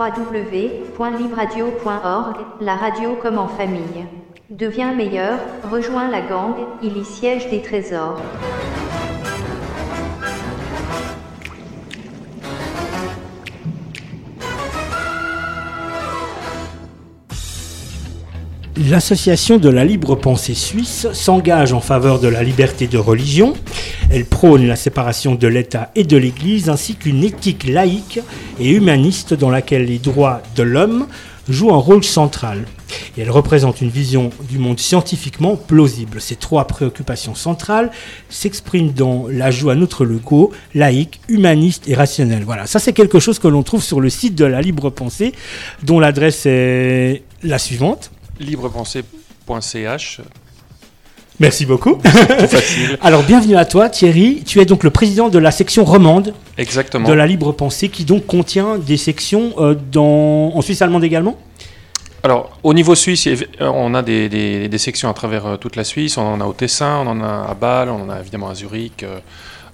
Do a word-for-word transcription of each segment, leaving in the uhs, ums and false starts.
w w point libradio point org, la radio comme en famille. Deviens meilleur, rejoins la gang, il y siège des trésors. L'association de la libre pensée suisse s'engage en faveur de la liberté de religion. Elle prône la séparation de l'État et de l'Église ainsi qu'une éthique laïque et humaniste dans laquelle les droits de l'homme jouent un rôle central. Et elle représente une vision du monde scientifiquement plausible. Ces trois préoccupations centrales s'expriment dans l'ajout à notre logo laïque, humaniste et rationnel. Voilà, ça c'est quelque chose que l'on trouve sur le site de la libre pensée, dont l'adresse est la suivante. librepensée point c h. Merci beaucoup. C'est facile. Alors, bienvenue à toi, Thierry. Tu es donc le président de la section romande. Exactement. De la libre pensée, qui donc contient des sections euh, dans... en Suisse allemande également. Alors, au niveau suisse, on a des, des, des sections à travers toute la Suisse. On en a au Tessin, on en a à Bâle, on en a évidemment à Zurich, euh,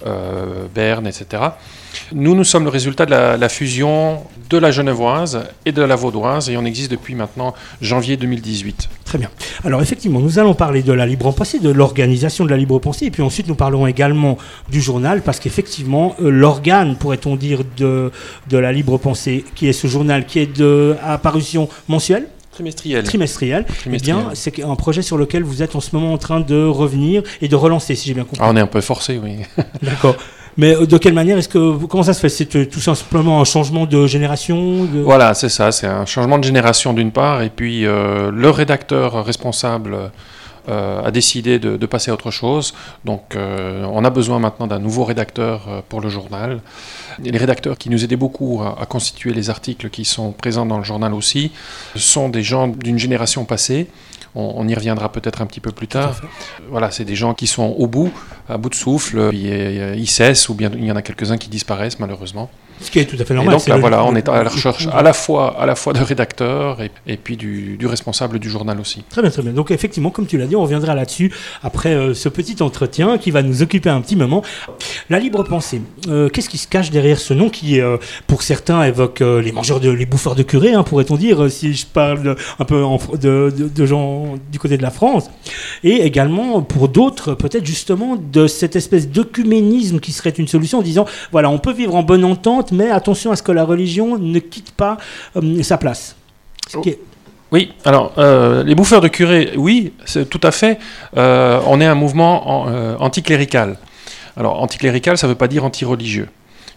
euh, Berne, et cetera. Nous, nous sommes le résultat de la, la fusion de la genevoise et de la vaudoise, et on existe depuis maintenant janvier deux mille dix-huit. Très bien. Alors effectivement, nous allons parler de la libre pensée, de l'organisation de la libre pensée, et puis ensuite nous parlerons également du journal, parce qu'effectivement, euh, l'organe, pourrait-on dire, de, de la libre pensée, qui est ce journal, qui est de, à parution mensuelle, Trimestriel. Trimestriel. Trimestriel. Eh bien, c'est un projet sur lequel vous êtes en ce moment en train de revenir et de relancer, si j'ai bien compris. Ah, on est un peu forcé, oui. D'accord. Mais de quelle manière est-ce que comment ça se fait ? C'est tout simplement un changement de génération de... Voilà, c'est ça. C'est un changement de génération d'une part, et puis euh, le rédacteur responsable euh, a décidé de, de passer à autre chose. Donc, euh, on a besoin maintenant d'un nouveau rédacteur pour le journal. Et les rédacteurs qui nous aidaient beaucoup à, à constituer les articles qui sont présents dans le journal aussi sont des gens d'une génération passée. On, on y reviendra peut-être un petit peu plus tard. Voilà, c'est des gens qui sont au bout, à bout de souffle, puis euh, ils cessent, ou bien il y en a quelques-uns qui disparaissent malheureusement. Ce qui est tout à fait normal. Et donc là, le... voilà, on est à la recherche à la fois, à la fois de rédacteurs et, et puis du, du responsable du journal aussi. Très bien, très bien. Donc effectivement, comme tu l'as dit, on reviendra là-dessus après euh, ce petit entretien qui va nous occuper un petit moment. La libre pensée, euh, qu'est-ce qui se cache derrière ce nom qui, euh, pour certains, évoque euh, les mangeurs, de, les bouffeurs de curés, hein, pourrait-on dire, euh, si je parle de, un peu en, de, de, de gens du côté de la France, et également pour d'autres, peut-être justement de cette espèce d'œcuménisme qui serait une solution en disant, voilà, on peut vivre en bonne entente, mais attention à ce que la religion ne quitte pas euh, sa place. Ce qui est... Oui, alors, euh, les bouffeurs de curés, oui, c'est tout à fait. Euh, on est un mouvement en, euh, anticlérical. Alors, anticlérical, ça ne veut pas dire anti-religieux.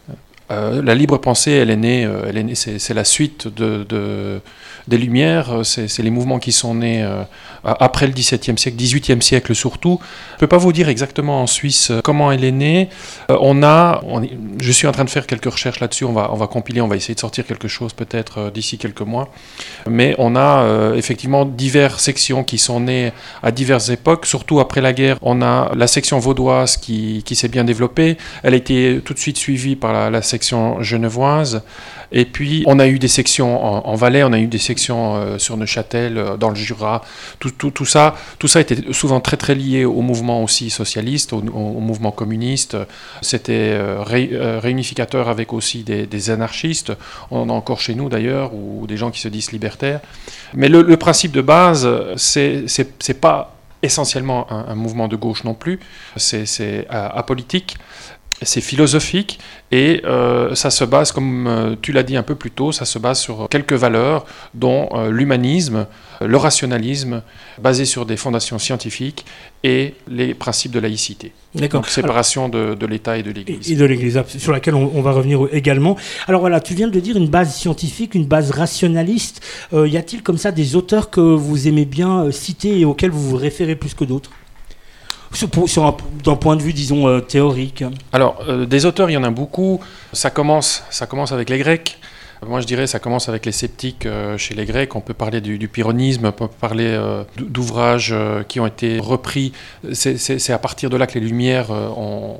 Euh, la libre pensée, elle est née, euh, elle est née c'est, c'est la suite de, de, des Lumières, c'est, c'est les mouvements qui sont nés euh, après le dix-septième siècle, dix-huitième siècle surtout. Je ne peux pas vous dire exactement en Suisse comment elle est née. Euh, on a, on, je suis en train de faire quelques recherches là-dessus, on va, on va compiler, on va essayer de sortir quelque chose peut-être euh, d'ici quelques mois. Mais on a euh, effectivement diverses sections qui sont nées à diverses époques, surtout après la guerre. On a la section vaudoise qui, qui s'est bien développée, elle a été tout de suite suivie par la, la section genevoise, et puis on a eu des sections en, en Valais, on a eu des sections euh, sur Neuchâtel, euh, dans le Jura, tout, tout, tout ça tout ça était souvent très très lié au mouvement aussi socialiste, au, au mouvement communiste. C'était euh, ré, euh, réunificateur avec aussi des, des anarchistes, on en a encore chez nous d'ailleurs, ou des gens qui se disent libertaires, mais le, le principe de base, c'est, c'est, c'est pas essentiellement un, un mouvement de gauche non plus, c'est, c'est euh, apolitique. C'est philosophique et euh, ça se base, comme euh, tu l'as dit un peu plus tôt, ça se base sur quelques valeurs, dont euh, l'humanisme, le rationalisme, basé sur des fondations scientifiques et les principes de laïcité. D'accord. Donc séparation de, de l'État et de l'Église. Et de l'Église, sur laquelle on, on va revenir également. Alors voilà, tu viens de dire une base scientifique, une base rationaliste. Euh, y a-t-il comme ça des auteurs que vous aimez bien euh, citer et auxquels vous vous référez plus que d'autres ? Sur, sur un, d'un point de vue, disons, euh, théorique. Alors, euh, des auteurs, il y en a beaucoup. Ça commence, ça commence avec les Grecs. Moi, je dirais, ça commence avec les sceptiques euh, chez les Grecs. On peut parler du, du pyrrhonisme, on peut parler euh, d'ouvrages euh, qui ont été repris. C'est, c'est, c'est à partir de là que les Lumières euh, ont,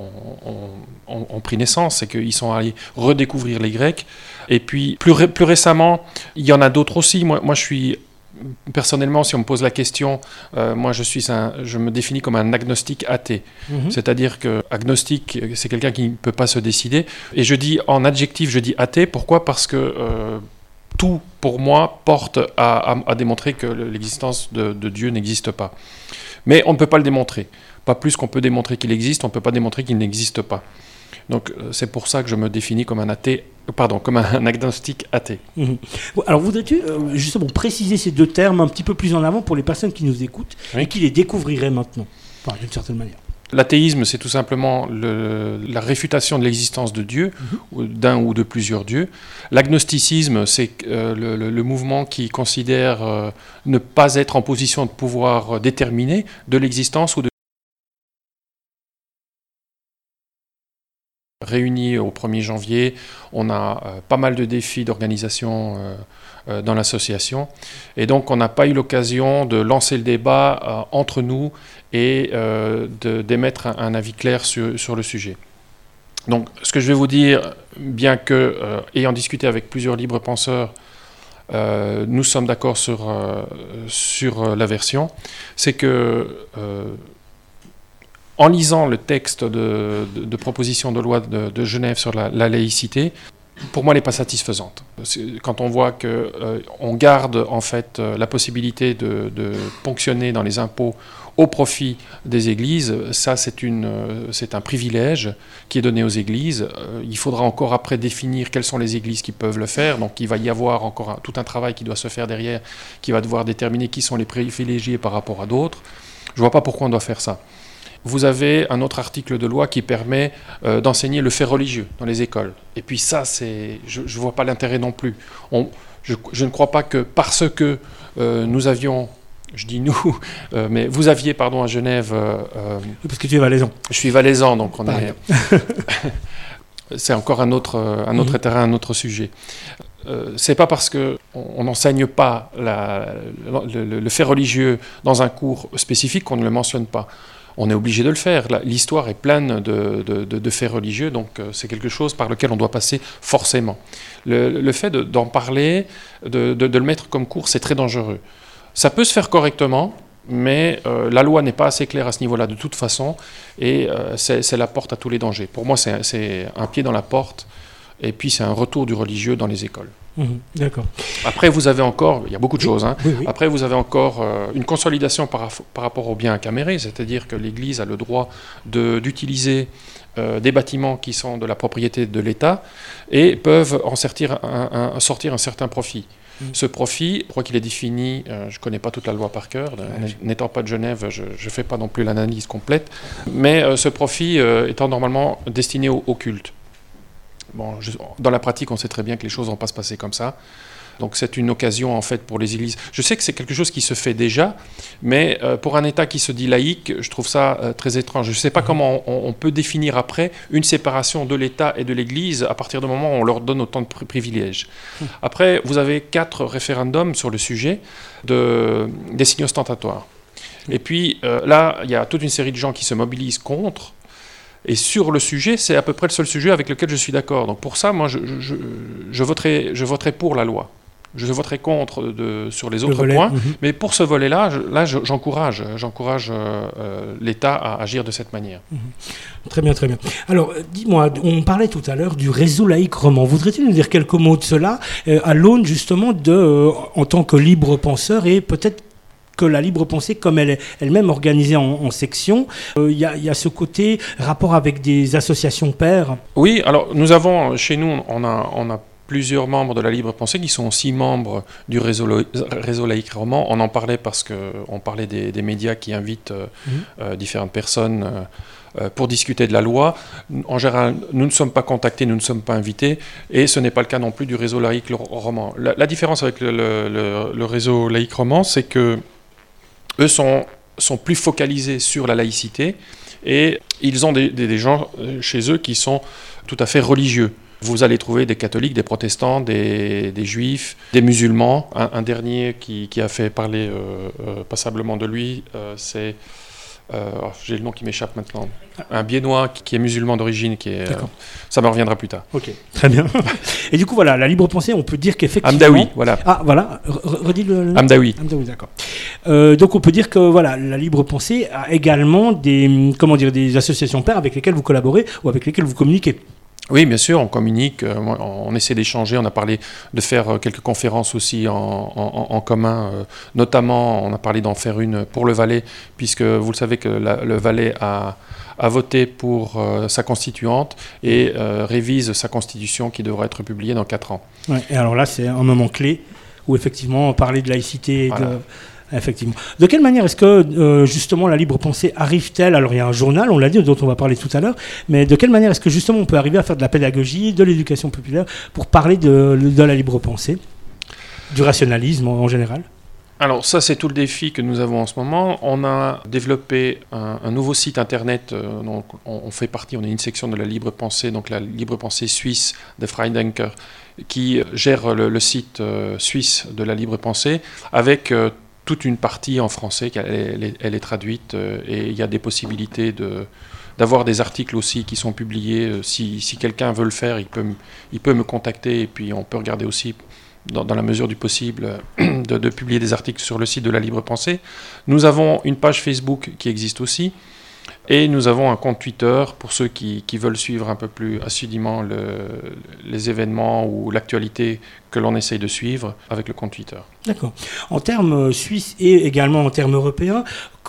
ont, ont, ont pris naissance. C'est qu'ils sont allés redécouvrir les Grecs. Et puis, plus, ré, plus récemment, il y en a d'autres aussi. Moi, moi je suis... Personnellement, si on me pose la question, euh, moi je, suis un, je me définis comme un agnostique athée. Mm-hmm. C'est-à-dire que agnostique, c'est quelqu'un qui ne peut pas se décider. Et je dis en adjectif, je dis athée. Pourquoi ? Parce que euh, tout, pour moi, porte à, à, à démontrer que l'existence de, de Dieu n'existe pas. Mais on ne peut pas le démontrer. Pas plus qu'on peut démontrer qu'il existe, on ne peut pas démontrer qu'il n'existe pas. Donc c'est pour ça que je me définis comme un athée, pardon, comme un agnostique athée. Mmh. Alors voudrais-tu euh, justement préciser ces deux termes un petit peu plus en avant pour les personnes qui nous écoutent oui. et qui les découvriraient maintenant, enfin, d'une certaine manière. L'athéisme, c'est tout simplement le, la réfutation de l'existence de Dieu, mmh. d'un ou de plusieurs dieux. L'agnosticisme, c'est euh, le, le, le mouvement qui considère euh, ne pas être en position de pouvoir déterminer de l'existence ou de Réunis au premier janvier, on a euh, pas mal de défis d'organisation euh, euh, dans l'association. Et donc, on n'a pas eu l'occasion de lancer le débat euh, entre nous et euh, de, d'émettre un, un avis clair sur, sur le sujet. Donc, ce que je vais vous dire, bien que, euh, ayant discuté avec plusieurs libres penseurs, euh, nous sommes d'accord sur, euh, sur la version, c'est que... Euh, En lisant le texte de, de, de proposition de loi de, de Genève sur la, la laïcité, pour moi, elle n'est pas satisfaisante. Quand on voit qu'on euh, garde en fait euh, la possibilité de, de ponctionner dans les impôts au profit des églises, ça c'est, une, euh, c'est un privilège qui est donné aux églises. Euh, il faudra encore après définir quelles sont les églises qui peuvent le faire, donc il va y avoir encore un, tout un travail qui doit se faire derrière, qui va devoir déterminer qui sont les privilégiés par rapport à d'autres. Je ne vois pas pourquoi on doit faire ça. Vous avez un autre article de loi qui permet euh, d'enseigner le fait religieux dans les écoles. Et puis ça, c'est, je ne vois pas l'intérêt non plus. On, je, je ne crois pas que parce que euh, nous avions, je dis nous, euh, mais vous aviez, pardon, à Genève... Euh, parce que tu es valaisan. Je suis valaisan, donc on est... c'est encore un autre, un autre mmh. terrain, un autre sujet. Euh, c'est pas parce qu'on n'enseigne pas la, le, le, le fait religieux dans un cours spécifique qu'on ne le mentionne pas. On est obligé de le faire. L'histoire est pleine de, de, de, de faits religieux, donc euh, c'est quelque chose par lequel on doit passer forcément. Le, le fait de, d'en parler, de, de, de le mettre comme cours, c'est très dangereux. Ça peut se faire correctement, mais euh, la loi n'est pas assez claire à ce niveau-là de toute façon, et euh, c'est, c'est la porte à tous les dangers. Pour moi, c'est, c'est un pied dans la porte, et puis c'est un retour du religieux dans les écoles. Mmh, d'accord. Après, vous avez encore, il y a beaucoup de oui, choses, hein. oui, oui. Après, vous avez encore euh, une consolidation par, par rapport aux biens incamérés, c'est-à-dire que l'Église a le droit de, d'utiliser euh, des bâtiments qui sont de la propriété de l'État et peuvent en sortir un, un, sortir un certain profit. Mmh. Ce profit, je crois qu'il est défini, euh, je ne connais pas toute la loi par cœur, ouais. N'étant pas de Genève, je ne fais pas non plus l'analyse complète, mais euh, ce profit euh, étant normalement destiné au, au culte. Bon, je, dans la pratique, on sait très bien que les choses ne vont pas se passer comme ça. Donc c'est une occasion en fait pour les églises. Je sais que c'est quelque chose qui se fait déjà, mais euh, pour un État qui se dit laïque, je trouve ça euh, très étrange. Je ne sais pas comment on, on peut définir après une séparation de l'État et de l'Église à partir du moment où on leur donne autant de pri- privilèges. Après, vous avez quatre référendums sur le sujet de, des signes ostentatoires. Et puis euh, là, il y a toute une série de gens qui se mobilisent contre. Et sur le sujet, c'est à peu près le seul sujet avec lequel je suis d'accord. Donc pour ça, moi, je, je, je, voterai, je voterai pour la loi. Je voterai contre de, sur les autres points. Mm-hmm. Mais pour ce volet-là, je, là, je, j'encourage, j'encourage euh, l'État à agir de cette manière. Mm-hmm. Très bien, très bien. Alors, dis-moi, on parlait tout à l'heure du réseau laïque roman. Voudrais-tu nous dire quelques mots de cela, euh, à l'aune justement de, euh, en tant que libre penseur et peut-être que la libre pensée, comme elle est elle-même organisée en, en sections, il euh, y, y a ce côté rapport avec des associations pairs. Oui, alors nous avons, chez nous, on a, on a plusieurs membres de la libre pensée qui sont aussi membres du réseau, réseau laïque roman. On en parlait parce qu'on parlait des, des médias qui invitent euh, mmh. euh, différentes personnes euh, pour discuter de la loi. En général, nous ne sommes pas contactés, nous ne sommes pas invités, et ce n'est pas le cas non plus du réseau laïque roman. La, la différence avec le, le, le, le réseau laïque roman, c'est que eux sont, sont plus focalisés sur la laïcité et ils ont des, des, des gens chez eux qui sont tout à fait religieux. Vous allez trouver des catholiques, des protestants, des, des juifs, des musulmans. Un, un dernier qui, qui a fait parler euh, euh, passablement de lui, euh, c'est... Euh, oh, j'ai le nom qui m'échappe maintenant. Un Biennois qui, qui est musulman d'origine, qui est. Euh, ça me reviendra plus tard. Ok, très bien. Et du coup, voilà, la libre pensée, on peut dire qu'effectivement. Hamdaoui, voilà. Ah, voilà. Redis le nom. Hamdaoui. Hamdaoui, d'accord. Euh, donc, on peut dire que voilà, la libre pensée a également des, comment dire, des associations pairs avec lesquelles vous collaborez ou avec lesquelles vous communiquez. Oui, bien sûr, on communique, euh, on essaie d'échanger, on a parlé de faire quelques conférences aussi en, en, en commun, euh, notamment on a parlé d'en faire une pour le Valais, puisque vous le savez que la, le Valais a, a voté pour euh, sa constituante et euh, révise sa constitution qui devra être publiée dans quatre ans. Ouais, et alors là, c'est un moment clé où effectivement on parlait de laïcité et voilà. de... Effectivement. De quelle manière est-ce que euh, justement la libre pensée arrive-t-elle? Alors il y a un journal, on l'a dit, dont on va parler tout à l'heure, mais de quelle manière est-ce que justement on peut arriver à faire de la pédagogie, de l'éducation populaire pour parler de, de la libre pensée, du rationalisme en, en général? Alors ça, c'est tout le défi que nous avons en ce moment. On a développé un, un nouveau site internet, euh, donc on, on fait partie, on est une section de la libre pensée, donc la libre pensée suisse de Freidenker, qui gère le, le site euh, suisse de la libre pensée, avec euh, toute une partie en français, elle est, elle est, elle est traduite, euh, et il y a des possibilités de, d'avoir des articles aussi qui sont publiés. Si, si quelqu'un veut le faire, il peut, il peut me contacter, et puis on peut regarder aussi, dans, dans la mesure du possible, de, de publier des articles sur le site de la Libre Pensée. Nous avons une page Facebook qui existe aussi, et nous avons un compte Twitter pour ceux qui, qui veulent suivre un peu plus assidûment le, les événements ou l'actualité que l'on essaye de suivre avec le compte Twitter. D'accord. En termes suisses et également en termes européens,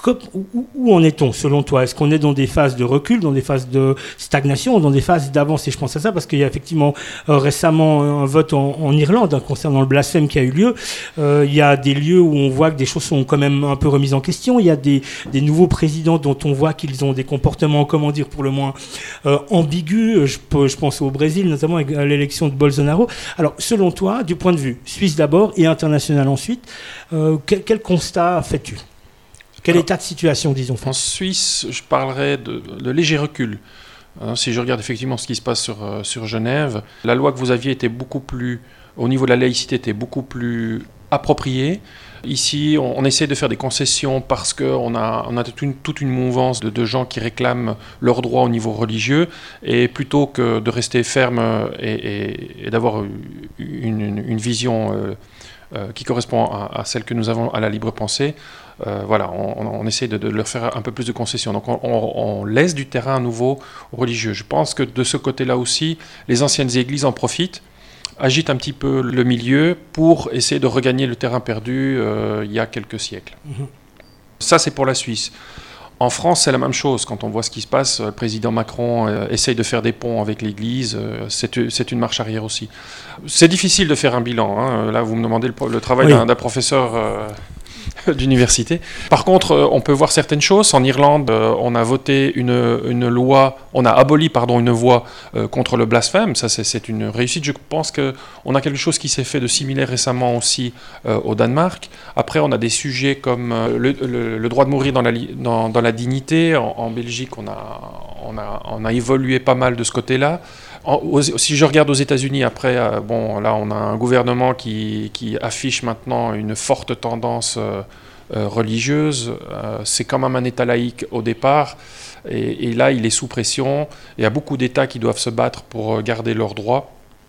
où, où en est-on selon toi? Est-ce qu'on est dans des phases de recul, dans des phases de stagnation, dans des phases d'avancée? Je pense à ça parce qu'il y a effectivement euh, récemment un vote en, en Irlande hein, concernant le blasphème qui a eu lieu. Euh, il y a des lieux où on voit que des choses sont quand même un peu remises en question. Il y a des, des nouveaux présidents dont on voit qu'ils ont des comportements, comment dire, pour le moins euh, ambigus. Je, peux, je pense au Brésil, notamment avec l'élection de Bolsonaro. Alors, selon toi, du point de vue suisse d'abord et international ensuite, euh, quel, quel constat fais-tu? Quel Alors, état de situation, disons? En Suisse, je parlerais de, de léger recul. Hein, si je regarde effectivement ce qui se passe sur, euh, sur Genève, la loi que vous aviez était beaucoup plus, au niveau de la laïcité, était beaucoup plus appropriée. Ici, on, on essaie de faire des concessions parce qu'on a, on a toute, une, toute une mouvance de, de gens qui réclament leurs droits au niveau religieux, et plutôt que de rester ferme et, et, et d'avoir une, une, une vision euh, euh, qui correspond à, à celle que nous avons à la libre pensée, euh, voilà, on, on essaie de, de leur faire un peu plus de concessions. Donc on, on, on laisse du terrain à nouveau aux religieux. Je pense que de ce côté-là aussi, les anciennes églises en profitent, agite un petit peu le milieu pour essayer de regagner le terrain perdu euh, il y a quelques siècles. Mmh. Ça, c'est pour la Suisse. En France, c'est la même chose. Quand on voit ce qui se passe, le président Macron euh, essaye de faire des ponts avec l'Église. Euh, c'est, c'est une marche arrière aussi. C'est difficile de faire un bilan. Hein. Là, vous me demandez le, le travail oui. d'un, d'un professeur... Euh, d'université. Par contre, on peut voir certaines choses. En Irlande, on a voté une, une loi, on a aboli pardon, une voie euh, contre le blasphème. Ça, c'est, c'est une réussite. Je pense qu'on a quelque chose qui s'est fait de similaire récemment aussi euh, au Danemark. Après, on a des sujets comme euh, le, le, le droit de mourir dans la, dans, dans la dignité. En, en Belgique, on a, on, a, on a évolué pas mal de ce côté-là. En, aux, si je regarde aux États-Unis, après, euh, bon, là, on a un gouvernement qui, qui affiche maintenant une forte tendance euh, euh, religieuse. Euh, c'est quand même un État laïque au départ, et, et là, il est sous pression. Il y a beaucoup d'États qui doivent se battre pour garder leurs droits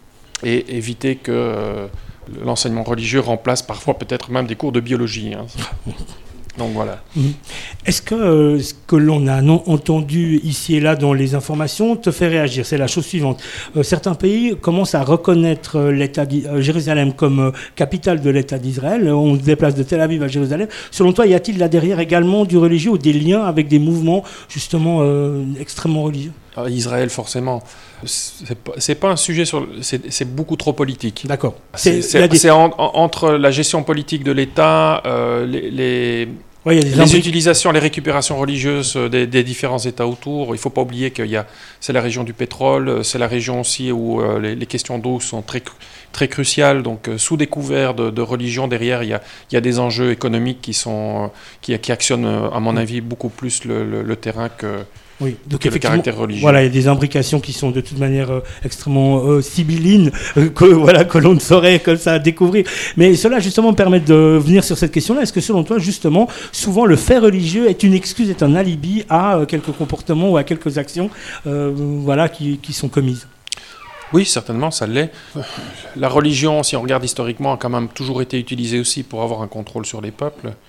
et éviter que euh, l'enseignement religieux remplace parfois peut-être même des cours de biologie. Hein. Donc voilà. Est-ce que euh, ce que l'on a non entendu ici et là dans les informations te fait réagir? C'est la chose suivante. Euh, certains pays commencent à reconnaître euh, l'État de euh, Jérusalem comme euh, capitale de l'État d'Israël. On se déplace de Tel Aviv à Jérusalem. Selon toi, y a-t-il là derrière également du religieux ou des liens avec des mouvements justement euh, extrêmement religieux? Ah, Israël, forcément. C'est pas, c'est pas un sujet sur... C'est, c'est beaucoup trop politique. D'accord. C'est, c'est, des... c'est en, en, entre la gestion politique de l'État, euh, les, les, ouais, les imbriques... utilisations, les récupérations religieuses des, des différents États autour. Il ne faut pas oublier que y a, c'est la région du pétrole, c'est la région aussi où euh, les, les questions d'eau sont très, très cruciales. Donc, euh, sous découvert de, de religion, derrière, il y a, y a des enjeux économiques qui, sont, qui, qui actionnent, à mon avis, beaucoup plus le, le, le terrain que... Oui, donc le caractère religieux. Voilà, il y a des imbrications qui sont de toute manière euh, extrêmement euh, sibyllines, euh, que, voilà, que l'on ne saurait comme ça découvrir. Mais cela justement permet de venir sur cette question-là. Est-ce que selon toi, justement, souvent le fait religieux est une excuse, est un alibi à euh, quelques comportements ou à quelques actions euh, voilà, qui, qui sont commises? Oui, certainement, ça l'est. La religion, si on regarde historiquement, a quand même toujours été utilisée aussi pour avoir un contrôle sur les peuples.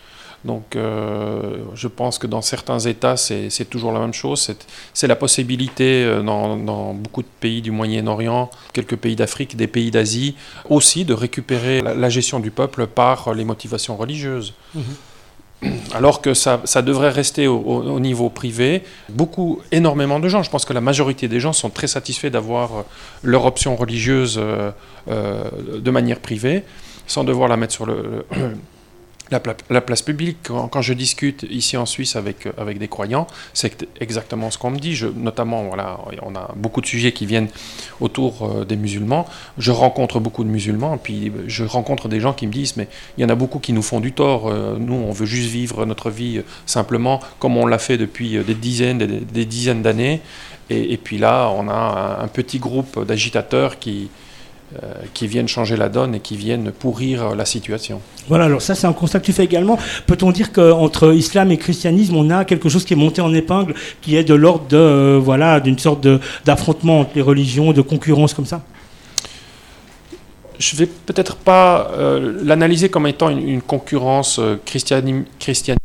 Donc euh, je pense que dans certains États, c'est, c'est toujours la même chose. C'est, c'est la possibilité euh, dans, dans beaucoup de pays du Moyen-Orient, quelques pays d'Afrique, des pays d'Asie, aussi de récupérer la, la gestion du peuple par les motivations religieuses. Mmh. Alors que ça, ça devrait rester au, au, au niveau privé. Beaucoup, énormément de gens, je pense que la majorité des gens sont très satisfaits d'avoir leur option religieuse euh, euh, de manière privée, sans devoir la mettre sur le... le La, pla- la place publique. Quand, quand je discute ici en Suisse avec, avec des croyants, c'est exactement ce qu'on me dit. Je, notamment, voilà, on a beaucoup de sujets qui viennent autour euh, des musulmans. Je rencontre beaucoup de musulmans, puis je rencontre des gens qui me disent, mais il y en a beaucoup qui nous font du tort. Euh, nous, on veut juste vivre notre vie euh, simplement comme on l'a fait depuis euh, des dizaines, des, des dizaines d'années. Et, et puis là, on a un, un petit groupe d'agitateurs qui... Euh, qui viennent changer la donne et qui viennent pourrir la situation. Voilà, alors ça c'est un constat que tu fais également. Peut-on dire qu'entre islam et christianisme, on a quelque chose qui est monté en épingle, qui est de l'ordre de, euh, voilà, d'une sorte de, d'affrontement entre les religions, de concurrence comme ça ? Je ne vais peut-être pas euh, l'analyser comme étant une, une concurrence euh, christiani- christiane.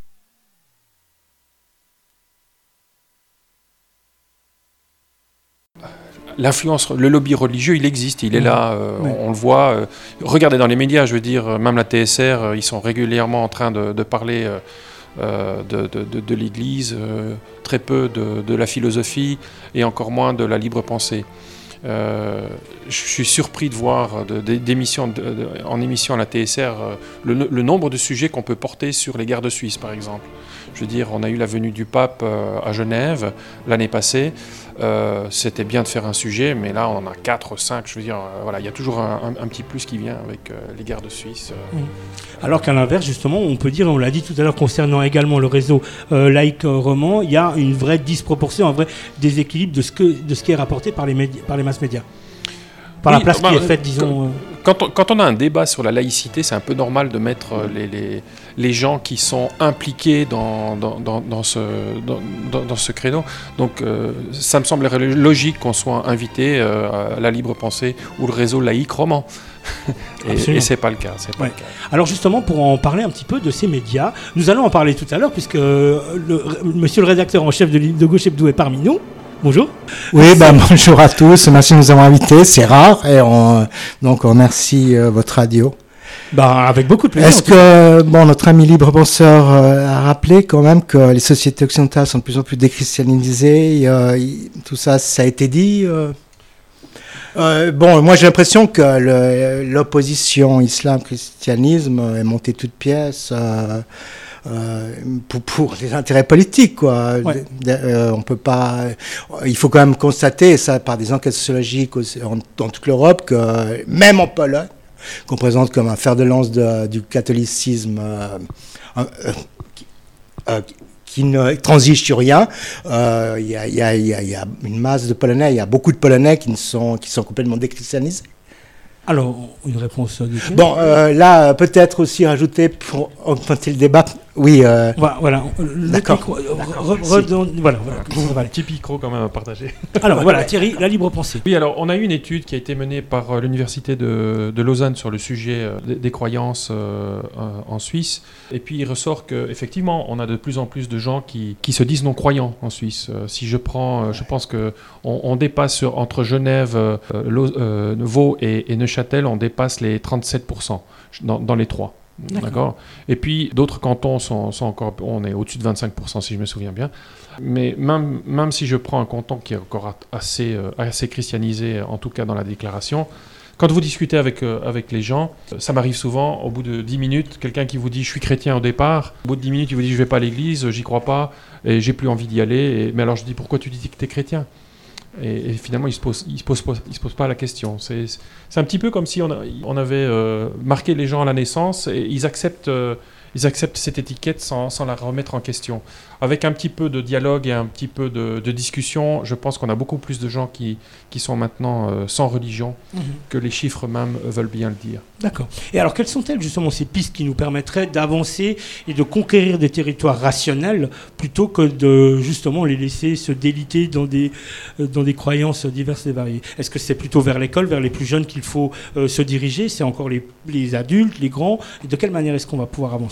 L'influence, le lobby religieux, il existe, il est là, euh, oui. on, on le voit. Euh, regardez dans les médias, je veux dire, même la T S R, euh, ils sont régulièrement en train de, de parler euh, de, de, de, de l'Église, euh, très peu de, de la philosophie et encore moins de la libre pensée. Euh, je suis surpris de voir de, de, d'émissions, de, de, en émission à la T S R euh, le, le nombre de sujets qu'on peut porter sur les guerres de Suisse, par exemple. Je veux dire, on a eu la venue du pape euh, à Genève l'année passée. Euh, c'était bien de faire un sujet, mais là on en a quatre, cinq, je veux dire, euh, voilà, il y a toujours un, un, un petit plus qui vient avec euh, les guerres de Suisse. Euh. Mmh. Alors qu'à l'inverse, justement, on peut dire, on l'a dit tout à l'heure concernant également le réseau euh, laïque euh, roman, il y a une vraie disproportion, un vrai déséquilibre de ce, que, de ce qui est rapporté par les, médias, par les masses médias. Par oui, la place bah, qui est faite, disons... Euh... Quand, on, quand on a un débat sur la laïcité, c'est un peu normal de mettre les, les, les gens qui sont impliqués dans, dans, dans, dans, ce, dans, dans ce créneau. Donc euh, ça me semblerait logique qu'on soit invité euh, à la libre pensée ou le réseau laïque roman. et, et c'est pas le cas, c'est pas ouais. le cas. Alors justement, pour en parler un petit peu de ces médias, nous allons en parler tout à l'heure, puisque le, monsieur le rédacteur en chef de, de Gauche Hebdo est parmi nous. Bonjour. Oui, bah, bonjour à tous. Merci de nous avoir invités. C'est rare. Et on, donc, on remercie euh, votre radio. Bah, avec beaucoup de plaisir. Est-ce que, bon, notre ami libre penseur euh, a rappelé quand même que les sociétés occidentales sont de plus en plus déchristianisées. Euh, y, tout ça, ça a été dit. Euh, euh, bon, moi, j'ai l'impression que le, l'opposition islam-christianisme est montée toute pièce. Euh, Euh, pour, pour des intérêts politiques, quoi. Ouais. Euh, on peut pas. Il faut quand même constater, ça par des enquêtes sociologiques en, dans toute l'Europe, que même en Pologne, qu'on présente comme un fer de lance de, du catholicisme euh, euh, qui, euh, qui ne transige sur rien, il euh, y, y, y, y a une masse de Polonais, il y a beaucoup de Polonais qui, ne sont, qui sont complètement déchristianisés. Alors, une réponse du coup. Bon, euh, là, peut-être aussi rajouter pour augmenter le débat. Oui. Euh... Voilà. voilà. D'accord. Micro, D'accord. Re, re, re, voilà, voilà. Un petit micro quand même à partager. Alors voilà, Thierry, la libre pensée. Oui, alors on a eu une étude qui a été menée par euh, l'université de, de Lausanne sur le sujet euh, des, des croyances euh, en Suisse. Et puis il ressort qu'effectivement, on a de plus en plus de gens qui, qui se disent non-croyants en Suisse. Euh, si je prends, euh, je pense qu'on on dépasse sur, entre Genève, euh, euh, Vaud et, et Neuchâtel, on dépasse les trente-sept pour cent dans, dans les trois. D'accord. D'accord. Et puis d'autres cantons sont, sont encore, on est au-dessus de vingt-cinq pour cent si je me souviens bien. Mais même, même si je prends un canton qui est encore assez, euh, assez christianisé, en tout cas dans la déclaration, quand vous discutez avec, euh, avec les gens, ça m'arrive souvent, au bout de dix minutes, quelqu'un qui vous dit « je suis chrétien au départ », au bout de dix minutes, il vous dit « je ne vais pas à l'église, j'y crois pas, et j'ai plus envie d'y aller ». Et, mais alors je dis « pourquoi tu dis que tu es chrétien ?» Et, et finalement, il ne se pose, il se pose, il se pose pas la question. C'est, c'est un petit peu comme si on, a, on avait euh, marqué les gens à la naissance et ils acceptent, euh, ils acceptent cette étiquette sans, sans la remettre en question. Avec un petit peu de dialogue et un petit peu de, de discussion, je pense qu'on a beaucoup plus de gens qui, qui sont maintenant euh, sans religion mmh. que les chiffres même veulent bien le dire. D'accord. Et alors, quelles sont-elles justement ces pistes qui nous permettraient d'avancer et de conquérir des territoires rationnels plutôt que de justement les laisser se déliter dans des, euh, dans des croyances diverses et variées ? Est-ce que c'est plutôt vers l'école, vers les plus jeunes qu'il faut euh, se diriger ? C'est encore les, les adultes, les grands ? Et de quelle manière est-ce qu'on va pouvoir avancer ?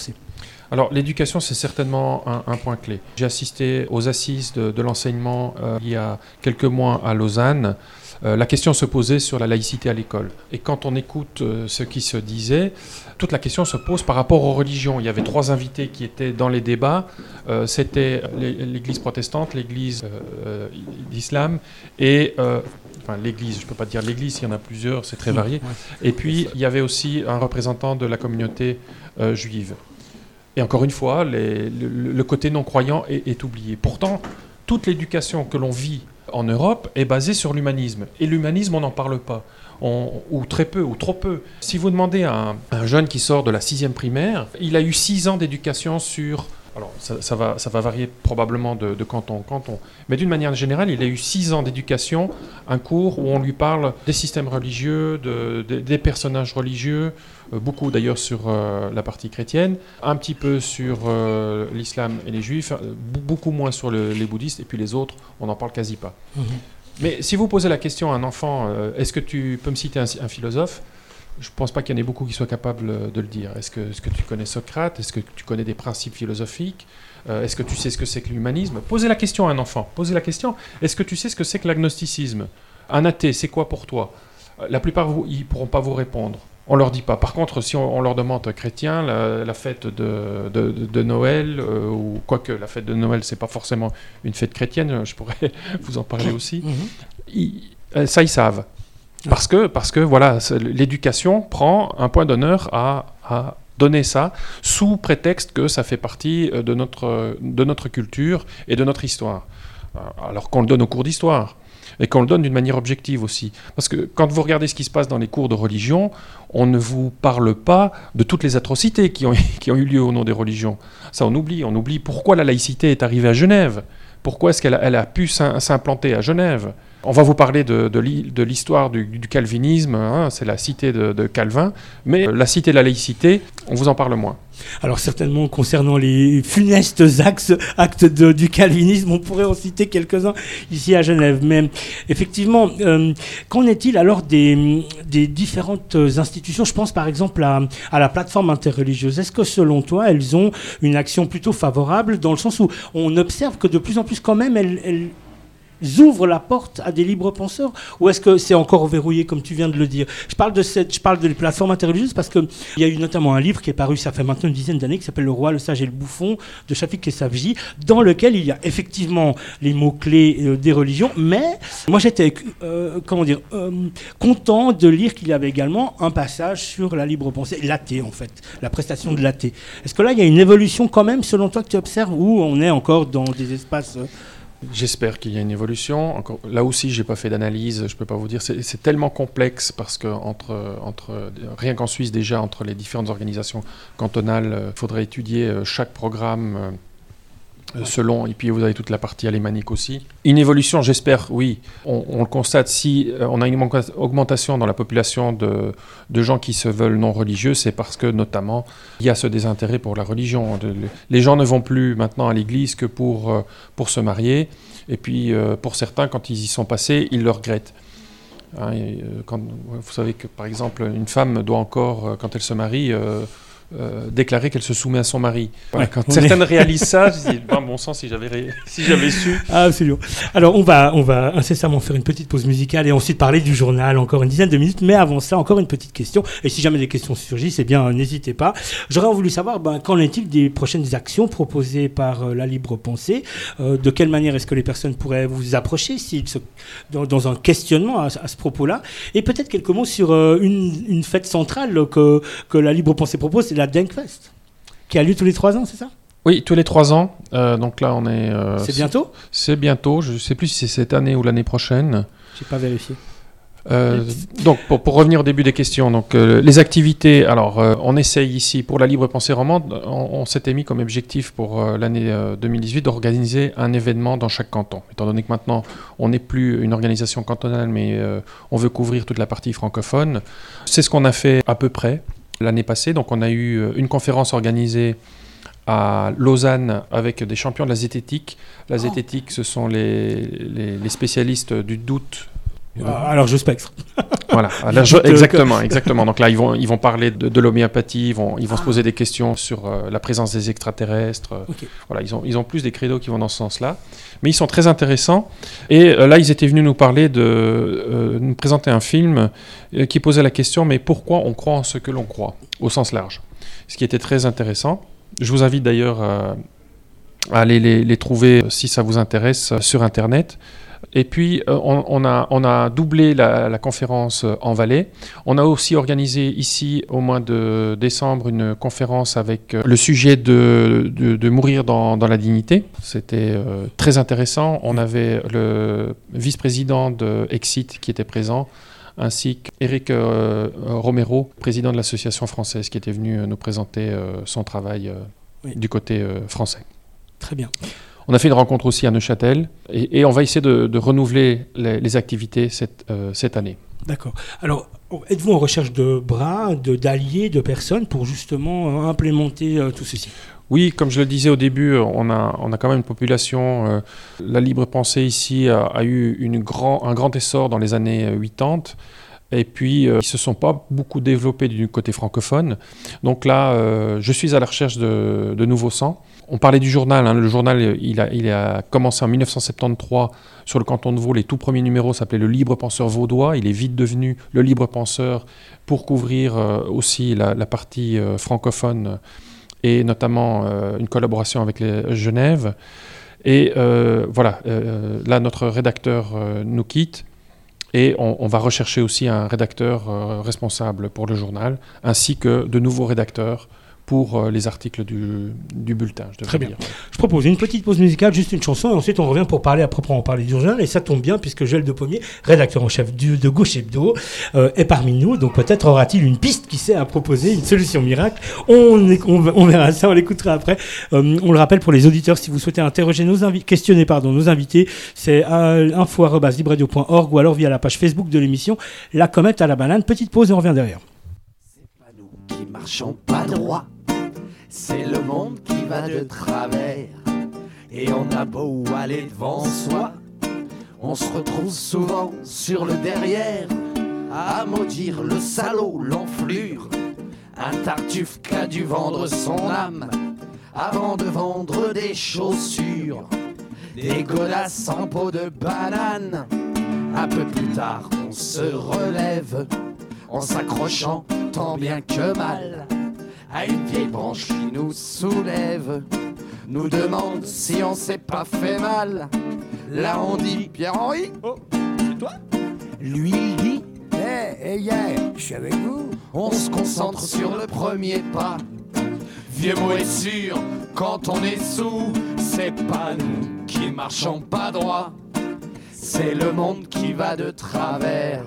Alors l'éducation, c'est certainement un, un point clé. J'ai assisté aux assises de, de l'enseignement euh, il y a quelques mois à Lausanne. Euh, la question se posait sur la laïcité à l'école. Et quand on écoute euh, ce qui se disait, toute la question se pose par rapport aux religions. Il y avait trois invités qui étaient dans les débats. Euh, c'était l'Église protestante, l'Église euh, d'Islam et... Euh, enfin, l'Église, je ne peux pas dire l'Église, il y en a plusieurs, c'est très varié. Et puis, il y avait aussi un représentant de la communauté euh, juive. Et encore une fois, les, le, le côté non-croyant est, est oublié. Pourtant, toute l'éducation que l'on vit en Europe est basée sur l'humanisme. Et l'humanisme, on n'en parle pas. On, ou très peu, ou trop peu. Si vous demandez à un, un jeune qui sort de la sixième primaire, il a eu six ans d'éducation sur... Alors, ça, ça, va, ça va varier probablement de, de canton en canton. Mais d'une manière générale, il a eu six ans d'éducation, un cours où on lui parle des systèmes religieux, de, de, des personnages religieux, euh, beaucoup d'ailleurs sur euh, la partie chrétienne, un petit peu sur euh, l'islam et les juifs, euh, beaucoup moins sur le, les bouddhistes, et puis les autres, on n'en parle quasi pas. Mmh. Mais si vous posez la question à un enfant, euh, est-ce que tu peux me citer un, un philosophe ? Je ne pense pas qu'il y en ait beaucoup qui soient capables de le dire. Est-ce que, est-ce que tu connais Socrate ? Est-ce que tu connais des principes philosophiques ? euh, Est-ce que tu sais ce que c'est que l'humanisme ? Posez la question à un enfant. Posez la question, est-ce que tu sais ce que c'est que l'agnosticisme ? Un athée, c'est quoi pour toi ? La plupart, ils ne pourront pas vous répondre. On ne leur dit pas. Par contre, si on, on leur demande chrétien, la, la fête de, de, de, de Noël, euh, ou quoique la fête de Noël, ce n'est pas forcément une fête chrétienne, je pourrais vous en parler aussi, mm-hmm. ils, ça, ils savent. Parce que, parce que voilà, l'éducation prend un point d'honneur à, à donner ça, sous prétexte que ça fait partie de notre, de notre culture et de notre histoire. Alors qu'on le donne au cours d'histoire, et qu'on le donne d'une manière objective aussi. Parce que quand vous regardez ce qui se passe dans les cours de religion, on ne vous parle pas de toutes les atrocités qui ont, qui ont eu lieu au nom des religions. Ça, on oublie. On oublie pourquoi la laïcité est arrivée à Genève. Pourquoi est-ce qu'elle a, elle a pu s'implanter à Genève ? On va vous parler de, de, de l'histoire du, du calvinisme, hein, c'est la cité de, de Calvin, mais la cité de la laïcité, on vous en parle moins. Alors certainement, concernant les funestes actes, actes de, du calvinisme, on pourrait en citer quelques-uns ici à Genève. Mais effectivement, euh, qu'en est-il alors des, des différentes institutions ? Je pense par exemple à, à la plateforme interreligieuse. Est-ce que selon toi, elles ont une action plutôt favorable, dans le sens où on observe que de plus en plus quand même, elles... elles ouvrent la porte à des libres penseurs, ou est-ce que c'est encore verrouillé comme tu viens de le dire ? Je parle de cette, je parle de les plateformes interreligieuses parce que il y a eu notamment un livre qui est paru, ça fait maintenant une dizaine d'années, qui s'appelle Le Roi, le Sage et le Bouffon de Shafik Kessafji, dans lequel il y a effectivement les mots clés euh, des religions, mais moi j'étais euh, comment dire euh, content de lire qu'il y avait également un passage sur la libre pensée, l'athée en fait, la prestation de l'athée. Est-ce que là il y a une évolution quand même selon toi que tu observes, ou on est encore dans des espaces euh, J'espère qu'il y a une évolution. Encore, là aussi, je n'ai pas fait d'analyse, je ne peux pas vous dire. C'est, c'est tellement complexe parce que, entre, entre, rien qu'en Suisse déjà, entre les différentes organisations cantonales, il faudrait étudier chaque programme euh, selon, et puis vous avez toute la partie alémanique aussi. Une évolution, j'espère, oui. On, on le constate, si euh, on a une augmentation dans la population de, de gens qui se veulent non religieux, c'est parce que, notamment, il y a ce désintérêt pour la religion. De, les gens ne vont plus maintenant à l'église que pour, euh, pour se marier, et puis euh, pour certains, quand ils y sont passés, ils le regrettent. Hein, et, euh, quand, vous savez que, par exemple, une femme doit encore, euh, quand elle se marie, euh, Euh, déclarer qu'elle se soumet à son mari. Voilà, ouais, quand certaines est... réalisent ça, je dis, ben, bon sang, si j'avais, ré... si j'avais su. Ah, absolument. Alors, on va, on va incessamment faire une petite pause musicale et ensuite parler du journal, encore une dizaine de minutes. Mais avant ça, encore une petite question. Et si jamais des questions surgissent, eh bien, n'hésitez pas. J'aurais voulu savoir, ben, qu'en est-il des prochaines actions proposées par euh, la Libre Pensée ? euh, De quelle manière est-ce que les personnes pourraient vous approcher s'ils se... dans, dans un questionnement à, à ce propos-là ? Et peut-être quelques mots sur euh, une, une fête centrale que, que la Libre Pensée propose, c'est la Denkfest, qui a lieu tous les trois ans, c'est ça ? Oui, tous les trois ans. Euh, donc là, on est... Euh, c'est bientôt ? C'est bientôt. Je ne sais plus si c'est cette année ou l'année prochaine. Je n'ai pas vérifié. Euh, donc, pour, pour revenir au début des questions, donc, euh, les activités, alors, euh, on essaye ici, pour la Libre Pensée romande, on, on s'était mis comme objectif pour euh, l'année euh, deux mille dix-huit d'organiser un événement dans chaque canton. Étant donné que maintenant, on n'est plus une organisation cantonale, mais euh, on veut couvrir toute la partie francophone. C'est ce qu'on a fait à peu près l'année passée. Donc, on a eu une conférence organisée à Lausanne avec des champions de la zététique. La zététique, ce sont les, les, les spécialistes du doute Alors, je spectre. Voilà, alors, je, exactement, exactement. Donc là, ils vont, ils vont parler de, de l'homéopathie, ils vont, ils vont ah. se poser des questions sur euh, la présence des extraterrestres. Okay. Voilà, ils ont, ils ont plus des credos qui vont dans ce sens-là. Mais ils sont très intéressants. Et euh, là, ils étaient venus nous parler de, euh, nous présenter un film euh, qui posait la question, mais pourquoi on croit en ce que l'on croit, au sens large. Ce qui était très intéressant. Je vous invite d'ailleurs euh, à aller les, les trouver, si ça vous intéresse, sur Internet. Et puis, euh, on, on, a, on a doublé la, la conférence en Valais. On a aussi organisé ici, au mois de décembre, une conférence avec euh, le sujet de, de, de mourir dans, dans la dignité. C'était euh, très intéressant. On avait le vice-président de Exit qui était présent, ainsi qu'Éric euh, Romero, président de l'association française, qui était venu nous présenter euh, son travail euh, oui. du côté euh, français. Très bien. On a fait une rencontre aussi à Neuchâtel et, et on va essayer de, de renouveler les, les activités cette, euh, cette année. D'accord. Alors, êtes-vous en recherche de bras, de, d'alliés, de personnes pour justement euh, implémenter euh, tout ceci ? Oui, comme je le disais au début, on a, on a quand même une population. Euh, la libre pensée ici a, a eu une grand, un grand essor dans les années quatre-vingt-dix. Et puis, euh, ils ne se sont pas beaucoup développés du côté francophone. Donc là, euh, je suis à la recherche de, de nouveaux sangs. On parlait du journal. Hein. Le journal, il a, il a commencé en dix-neuf cent soixante-treize sur le canton de Vaud. Les tout premiers numéros s'appelaient Le Libre Penseur Vaudois. Il est vite devenu Le Libre Penseur pour couvrir euh, aussi la, la partie euh, francophone et notamment euh, une collaboration avec les Genève. Et euh, voilà, euh, là, notre rédacteur euh, nous quitte. Et on, on va rechercher aussi un rédacteur euh, responsable pour le journal, ainsi que de nouveaux rédacteurs pour euh, les articles du, du bulletin. Je Très bien. Dire. Je propose une petite pause musicale, juste une chanson, et ensuite on revient pour parler à proprement parler du journal. Et ça tombe bien, puisque Joël de Pommier, rédacteur en chef du, de Gauche Hebdo, euh, est parmi nous. Donc peut-être aura-t-il une piste, qui sait, à proposer, une solution miracle. On, est, on, on verra ça, on l'écoutera après. Euh, on le rappelle pour les auditeurs, si vous souhaitez interroger nos invités, questionner pardon, nos invités, c'est info arobase libre radio point org ou alors via la page Facebook de l'émission La Comète à la Banane. Petite pause et on revient derrière. C'est pas nous qui marchons pas droit. C'est le monde qui va de travers. Et on a beau aller devant soi, on se retrouve souvent sur le derrière, à maudire le salaud, l'enflure, un tartuffe qui a dû vendre son âme avant de vendre des chaussures, des godasses en peau de banane. Un peu plus tard on se relève, en s'accrochant tant bien que mal à une vieille branche qui nous soulève, nous demande si on s'est pas fait mal. Là on dit Pierre-Henri, oh, c'est toi? Lui il dit, hé, hey, hey, yeah, je suis avec vous. On se concentre sur le premier pas. Vieux mot est sûr, quand on est sous, c'est pas nous qui marchons pas droit. C'est le monde qui va de travers.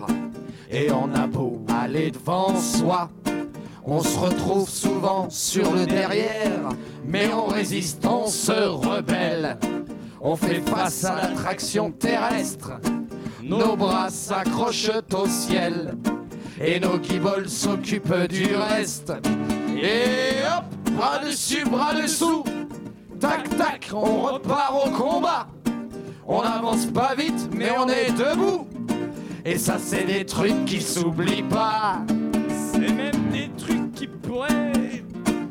Et on a beau aller devant soi, on se retrouve souvent sur le derrière, mais on résiste, on se rebelle. On fait face à l'attraction terrestre, nos bras s'accrochent au ciel, et nos guibolles s'occupent du reste. Et hop, bras dessus, bras dessous, tac tac, on repart au combat. On n'avance pas vite, mais on est debout. Et ça c'est des trucs qui s'oublient pas. C'est même des trucs qui pourraient...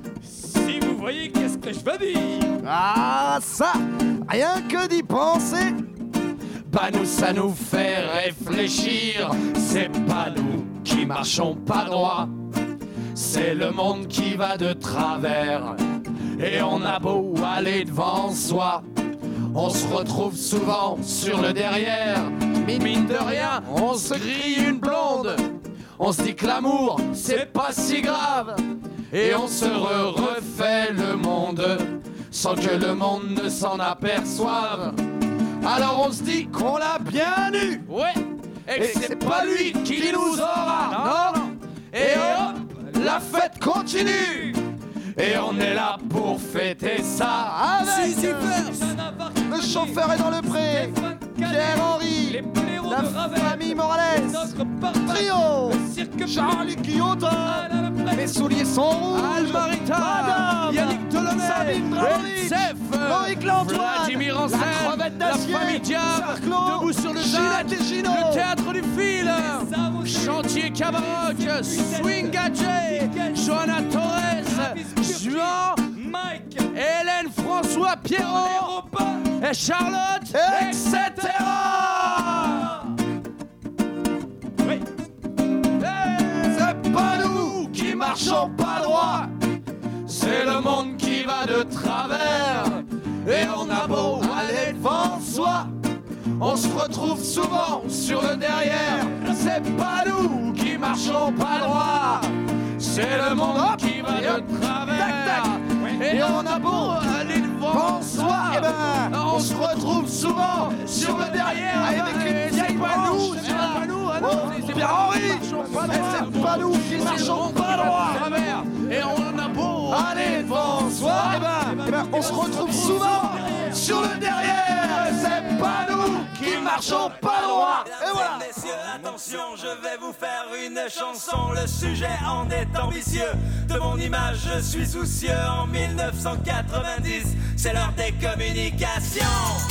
Si vous voyez qu'est-ce que je veux dire. Ah ça, rien que d'y penser, bah nous ça nous fait réfléchir. C'est pas nous qui marchons pas droit, c'est le monde qui va de travers. Et on a beau aller devant soi, on se retrouve souvent sur le derrière. Mine de rien, on se grille une blonde. On se dit que l'amour, c'est pas si grave. Et on se re refait le monde sans que le monde ne s'en aperçoive. Alors on se dit qu'on l'a bien eu, ouais, et que c'est pas lui qui nous aura, non, non. Et hop, la fête continue. Et on est là pour fêter ça avec le chauffeur est dans le pré, Pierre-Henri, la famille Morales, Trio, Charlie Quillotin, les souliers sont rouges, Almarita, Yannick Delaunay, Sabine Dramovic, Loïc Lantoine, Vladimir Ancel, la famille Diable, debout sur le Ginette et Gino, le théâtre du Monica Baroque, Swing Gadget, Johanna Torres, Juan, Mike, Hélène François Pierrot, et Charlotte, et cetera. Oui. C'est pas nous qui marchons pas droit, c'est le monde qui va de travers. Et on a beau aller devant soi, on se retrouve souvent sur le derrière. C'est pas nous qui marchons pas droit, c'est le monde qui va de travers. Et on a beau aller devant soi, et ben, on se retrouve souvent sur le derrière. Avec une vieille branche. C'est pas nous, c'est Pierre-Henri. C'est pas nous qui marchons pas droit. Et on a beau aller devant soi, et ben, et ben, on se retrouve souvent sur le derrière. C'est pas nous qui marchons pas droit. Et voilà. Messieurs, attention, je vais vous faire une chanson. Le sujet en est ambitieux. De mon image, je suis soucieux. En mille neuf cent quatre-vingt-dix, c'est l'heure des communications.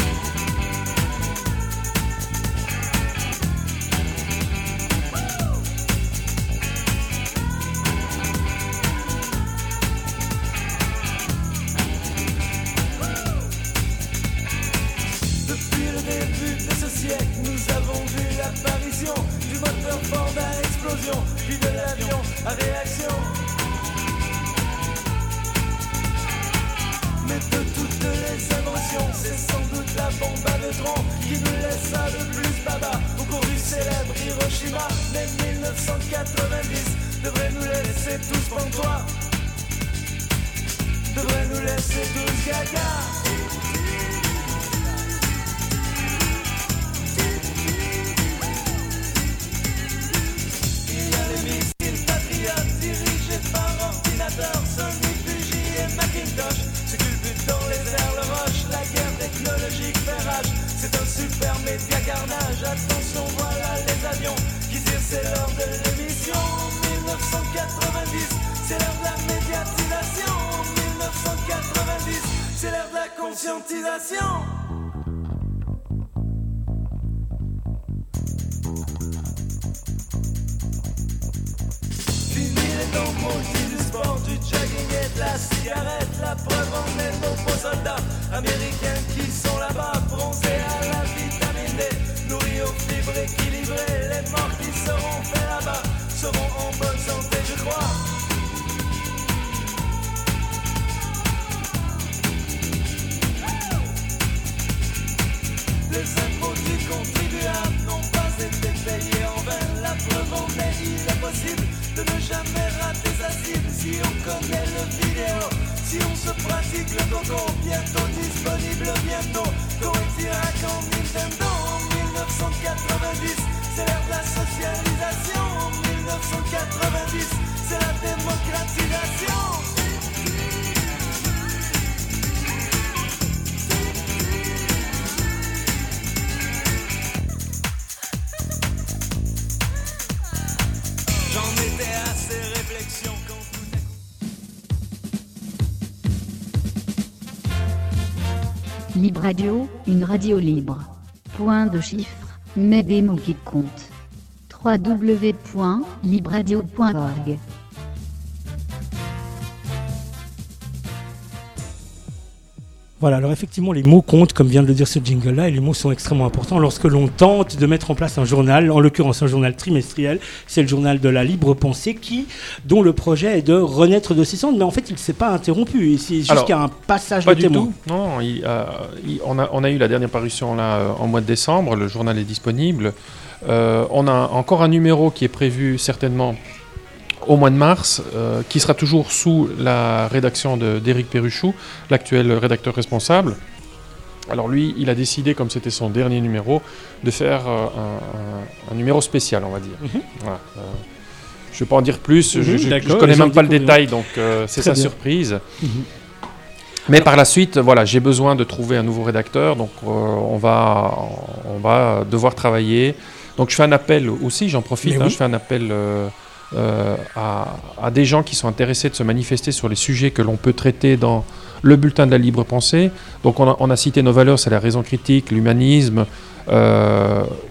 Nous avons vu l'apparition du moteur Ford à explosion, puis de l'avion à réaction. Mais de toutes les inventions, c'est sans doute la bombe à neutrons qui nous laissa le plus baba au cours du célèbre Hiroshima. Mais mille neuf cent quatre-vingt-dix devrait nous laisser tous pantois, devrait nous laisser tous gaga. Sony, Fuji et Macintosh se culbutent dans les airs, le rush, la guerre technologique fait rage. C'est un super média carnage. Attention, voilà les avions qui tirent, c'est l'heure de l'émission. mille neuf cent quatre-vingt-dix, c'est l'heure de la médiatisation. mille neuf cent quatre-vingt-dix, c'est l'heure de la conscientisation. Du jogging et de la cigarette, la preuve en est nos beaux soldats américains qui sont là-bas, bronzés à la vitamine D, nourris aux fibres équilibrées. Les morts qui seront faits là-bas seront en bonne santé, je crois. Les impôts du contribuable n'ont pas été payés en vain. La preuve en est, il est possible de ne jamais rater sa cible. Si on connaît le vidéo, si on se pratique le coco, bientôt disponible, bientôt Koetirac en Nintendo. En mille neuf cent quatre-vingt-dix, c'est l'ère de la socialisation. En mille neuf cent quatre-vingt-dix, c'est la démocratisation. J'en étais à ces réflexions quand tout à... Libre Radio, une radio libre. Point de chiffre, mais des mots qui comptent. w w w point libre radio point org Voilà, alors effectivement, les mots comptent, comme vient de le dire ce jingle-là, et les mots sont extrêmement importants lorsque l'on tente de mettre en place un journal, en l'occurrence un journal trimestriel, c'est le journal de la libre pensée, qui, dont le projet est de renaître de ses cendres, mais en fait, il ne s'est pas interrompu, c'est juste Alors, qu'il y a un passage Pas de du témoin. tout. Non, il, euh, il- on, a, on a eu la dernière parution là euh, en mois de décembre. Le journal est disponible. Euh, on a encore un numéro qui est prévu certainement au mois de mars, euh, qui sera toujours sous la rédaction de- d'Éric Perruchou, l'actuel rédacteur responsable. Alors lui, il a décidé, comme c'était son dernier numéro, de faire euh, un, un- un numéro spécial, on va dire. Mhm. Voilà. Euh, je ne vais pas en dire plus, je- Mhm, je ne d'accord, connais les gens même pas le découvriront. détail, donc euh, c'est Très sa bien. surprise. Mhm. Mais par la suite, voilà, j'ai besoin de trouver un nouveau rédacteur, donc euh, on, va, on va devoir travailler. Donc je fais un appel aussi, j'en profite, Mais hein, oui. je fais un appel euh, euh, à, à des gens qui sont intéressés de se manifester sur les sujets que l'on peut traiter dans le bulletin de la libre pensée. Donc on a, on a cité nos valeurs, c'est la raison critique, l'humanisme, euh,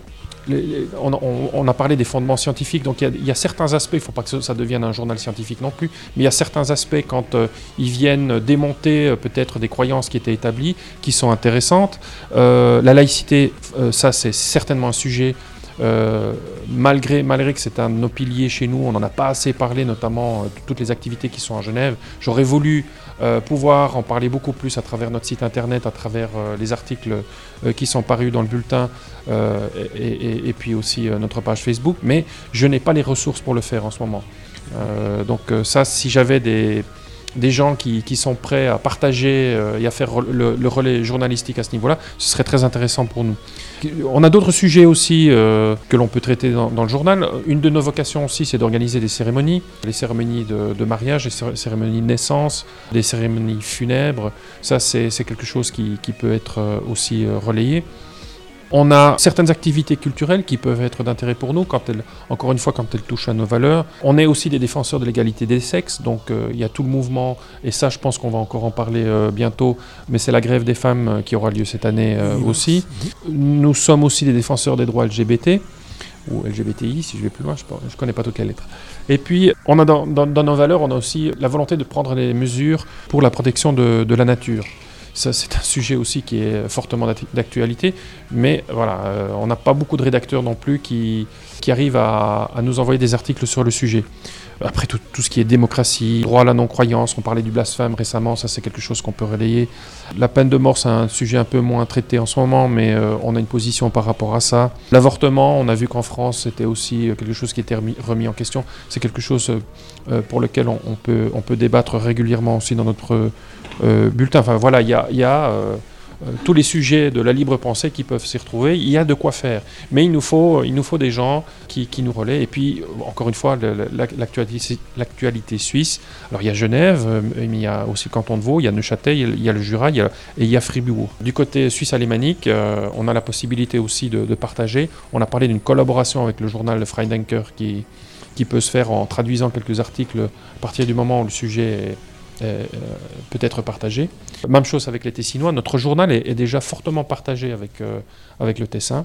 les, les, on, on, on a parlé des fondements scientifiques, donc il y, y a certains aspects, il ne faut pas que ça devienne un journal scientifique non plus, mais il y a certains aspects quand euh, ils viennent démonter euh, peut-être des croyances qui étaient établies, qui sont intéressantes. Euh, la laïcité, euh, ça c'est certainement un sujet, euh, malgré, malgré que c'est un de nos piliers chez nous, on n'en a pas assez parlé, notamment euh, toutes les activités qui sont à Genève. J'aurais voulu euh, pouvoir en parler beaucoup plus à travers notre site internet, à travers euh, les articles euh, qui sont parus dans le bulletin euh, et, et, et puis aussi euh, notre page Facebook, mais je n'ai pas les ressources pour le faire en ce moment. Euh, donc euh, ça, si j'avais des... des gens qui, qui sont prêts à partager euh, et à faire le, le relais journalistique à ce niveau-là, ce serait très intéressant pour nous. On a d'autres sujets aussi euh, que l'on peut traiter dans, dans le journal. Une de nos vocations aussi, c'est d'organiser des cérémonies, les cérémonies de, de mariage, les cérémonies de naissance, des cérémonies funèbres. Ça, c'est, c'est quelque chose qui, qui peut être aussi euh, relayé. On a certaines activités culturelles qui peuvent être d'intérêt pour nous, quand elles, encore une fois, quand elles touchent à nos valeurs. On est aussi des défenseurs de l'égalité des sexes, donc euh, il y a tout le mouvement, et ça je pense qu'on va encore en parler euh, bientôt, mais c'est la grève des femmes euh, qui aura lieu cette année euh, aussi. Nous sommes aussi des défenseurs des droits L G B T, ou L G B T I si je vais plus loin, je ne connais pas toutes les lettres. Et puis, on a dans, dans, dans nos valeurs, on a aussi la volonté de prendre des mesures pour la protection de, de la nature. Ça, c'est un sujet aussi qui est fortement d'actualité, mais voilà, euh, on n'a pas beaucoup de rédacteurs non plus qui, qui arrivent à, à nous envoyer des articles sur le sujet. Après, tout, tout ce qui est démocratie, droit à la non-croyance, on parlait du blasphème récemment, ça c'est quelque chose qu'on peut relayer. La peine de mort, c'est un sujet un peu moins traité en ce moment, mais euh, on a une position par rapport à ça. L'avortement, on a vu qu'en France, c'était aussi quelque chose qui était remis, remis en question. C'est quelque chose euh, pour lequel on, on, peut, on peut débattre régulièrement aussi dans notre euh, bulletin. Enfin voilà, il y a... Y a euh, Euh, tous les sujets de la libre pensée qui peuvent s'y retrouver, il y a de quoi faire. Mais il nous faut, il nous faut des gens qui, qui nous relaient. Et puis, encore une fois, le, le, l'actualité, l'actualité suisse. Alors, il y a Genève, mais il y a aussi le canton de Vaud, il y a Neuchâtel, il y a le Jura, il y a, et il y a Fribourg. Du côté suisse alémanique, euh, on a la possibilité aussi de, de partager. On a parlé d'une collaboration avec le journal Freidenker qui, qui peut se faire en traduisant quelques articles à partir du moment où le sujet est Euh, peut être partagé. Même chose avec les Tessinois, notre journal est, est déjà fortement partagé avec, euh, avec le Tessin.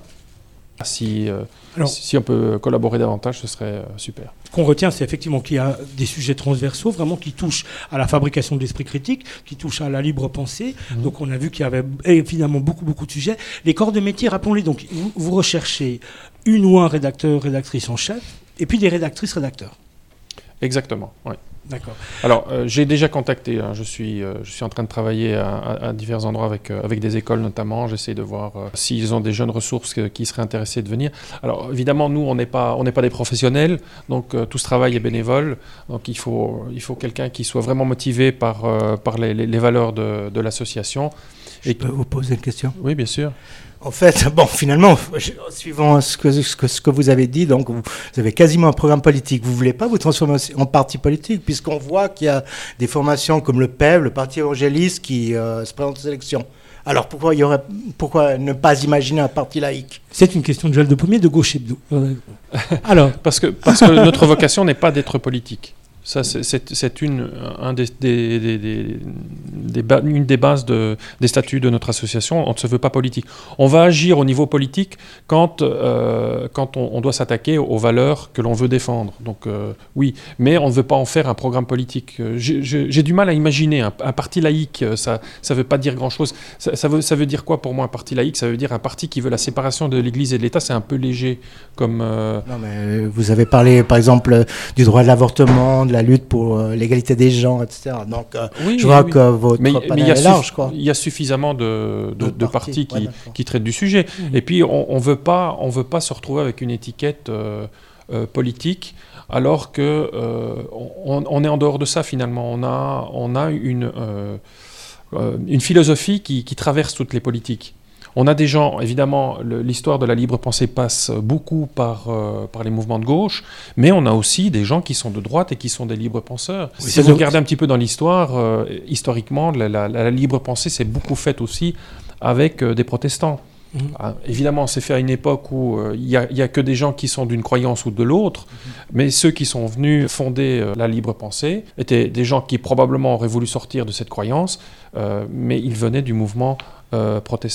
Si, euh, Alors, si on peut collaborer davantage, ce serait euh, super. Ce qu'on retient, c'est effectivement qu'il y a des sujets transversaux, vraiment qui touchent à la fabrication de l'esprit critique, qui touchent à la libre pensée. Mmh. Donc on a vu qu'il y avait évidemment beaucoup, beaucoup de sujets. Les corps de métier, rappelons-les, donc vous, vous recherchez une ou un rédacteur, rédactrice en chef, et puis des rédactrices, rédacteurs. Exactement, oui. D'accord. Alors, euh, j'ai déjà contacté, hein, je, suis, euh, je suis en train de travailler à, à, à divers endroits avec, euh, avec des écoles notamment. J'essaie de voir euh, s'ils ont des jeunes ressources que, qui seraient intéressés de venir. Alors, évidemment, nous, on n'est pas, on n'est pas des professionnels, donc euh, tout ce travail est bénévole. Donc, il faut, il faut quelqu'un qui soit vraiment motivé par, euh, par les, les, les valeurs de, de l'association. Je Et peux qui... vous poser une question ? Oui, bien sûr. En fait, bon, finalement, suivant ce que, ce que, ce que vous avez dit, donc vous, vous avez quasiment un programme politique. Vous ne voulez pas vous transformer en parti politique, puisqu'on voit qu'il y a des formations comme le P E V, le Parti évangéliste, qui euh, se présentent aux élections. Alors pourquoi, il y aurait, pourquoi ne pas imaginer un parti laïque ? C'est une question de Joël de Pommier de Gauche Hebdo. Euh, alors, parce que, parce que notre vocation n'est pas d'être politique. Ça, c'est, c'est, c'est une, un des, des, des, des, des ba- une des bases de, des statuts de notre association. On ne se veut pas politique. On va agir au niveau politique quand, euh, quand on, on doit s'attaquer aux valeurs que l'on veut défendre. Donc euh, oui, mais on ne veut pas en faire un programme politique. J'ai, j'ai, j'ai du mal à imaginer un, un parti laïque. Ça ne veut pas dire grand-chose. Ça, ça, veut, ça veut dire quoi pour moi un parti laïque ? Ça veut dire un parti qui veut la séparation de l'Église et de l'État. C'est un peu léger comme... Euh... Non, mais vous avez parlé, par exemple, du droit de l'avortement, la lutte pour euh, l'égalité des genres, et cetera. Donc, euh, oui, je vois oui. que votre mais, panel mais est large, quoi. Il y a suffisamment de, de, de partis qui, ouais, qui traitent du sujet. Mmh. Et puis, on ne veut pas, on veut pas se retrouver avec une étiquette euh, euh, politique, alors qu'on euh, on, on est en dehors de ça, finalement. On a, on a une, euh, euh, une philosophie qui, qui traverse toutes les politiques. On a des gens, évidemment, le, l'histoire de la libre pensée passe beaucoup par, euh, par les mouvements de gauche, mais on a aussi des gens qui sont de droite et qui sont des libres penseurs. Oui, si vous de... regardez un petit peu dans l'histoire, euh, historiquement, la, la, la libre pensée s'est beaucoup faite aussi avec euh, des protestants. Mmh. Ah, évidemment, c'est fait à une époque où il euh, n'y a, a que des gens qui sont d'une croyance ou de l'autre, mmh. mais ceux qui sont venus fonder euh, la libre pensée étaient des gens qui probablement auraient voulu sortir de cette croyance, euh, mais ils venaient du mouvement euh, protestant.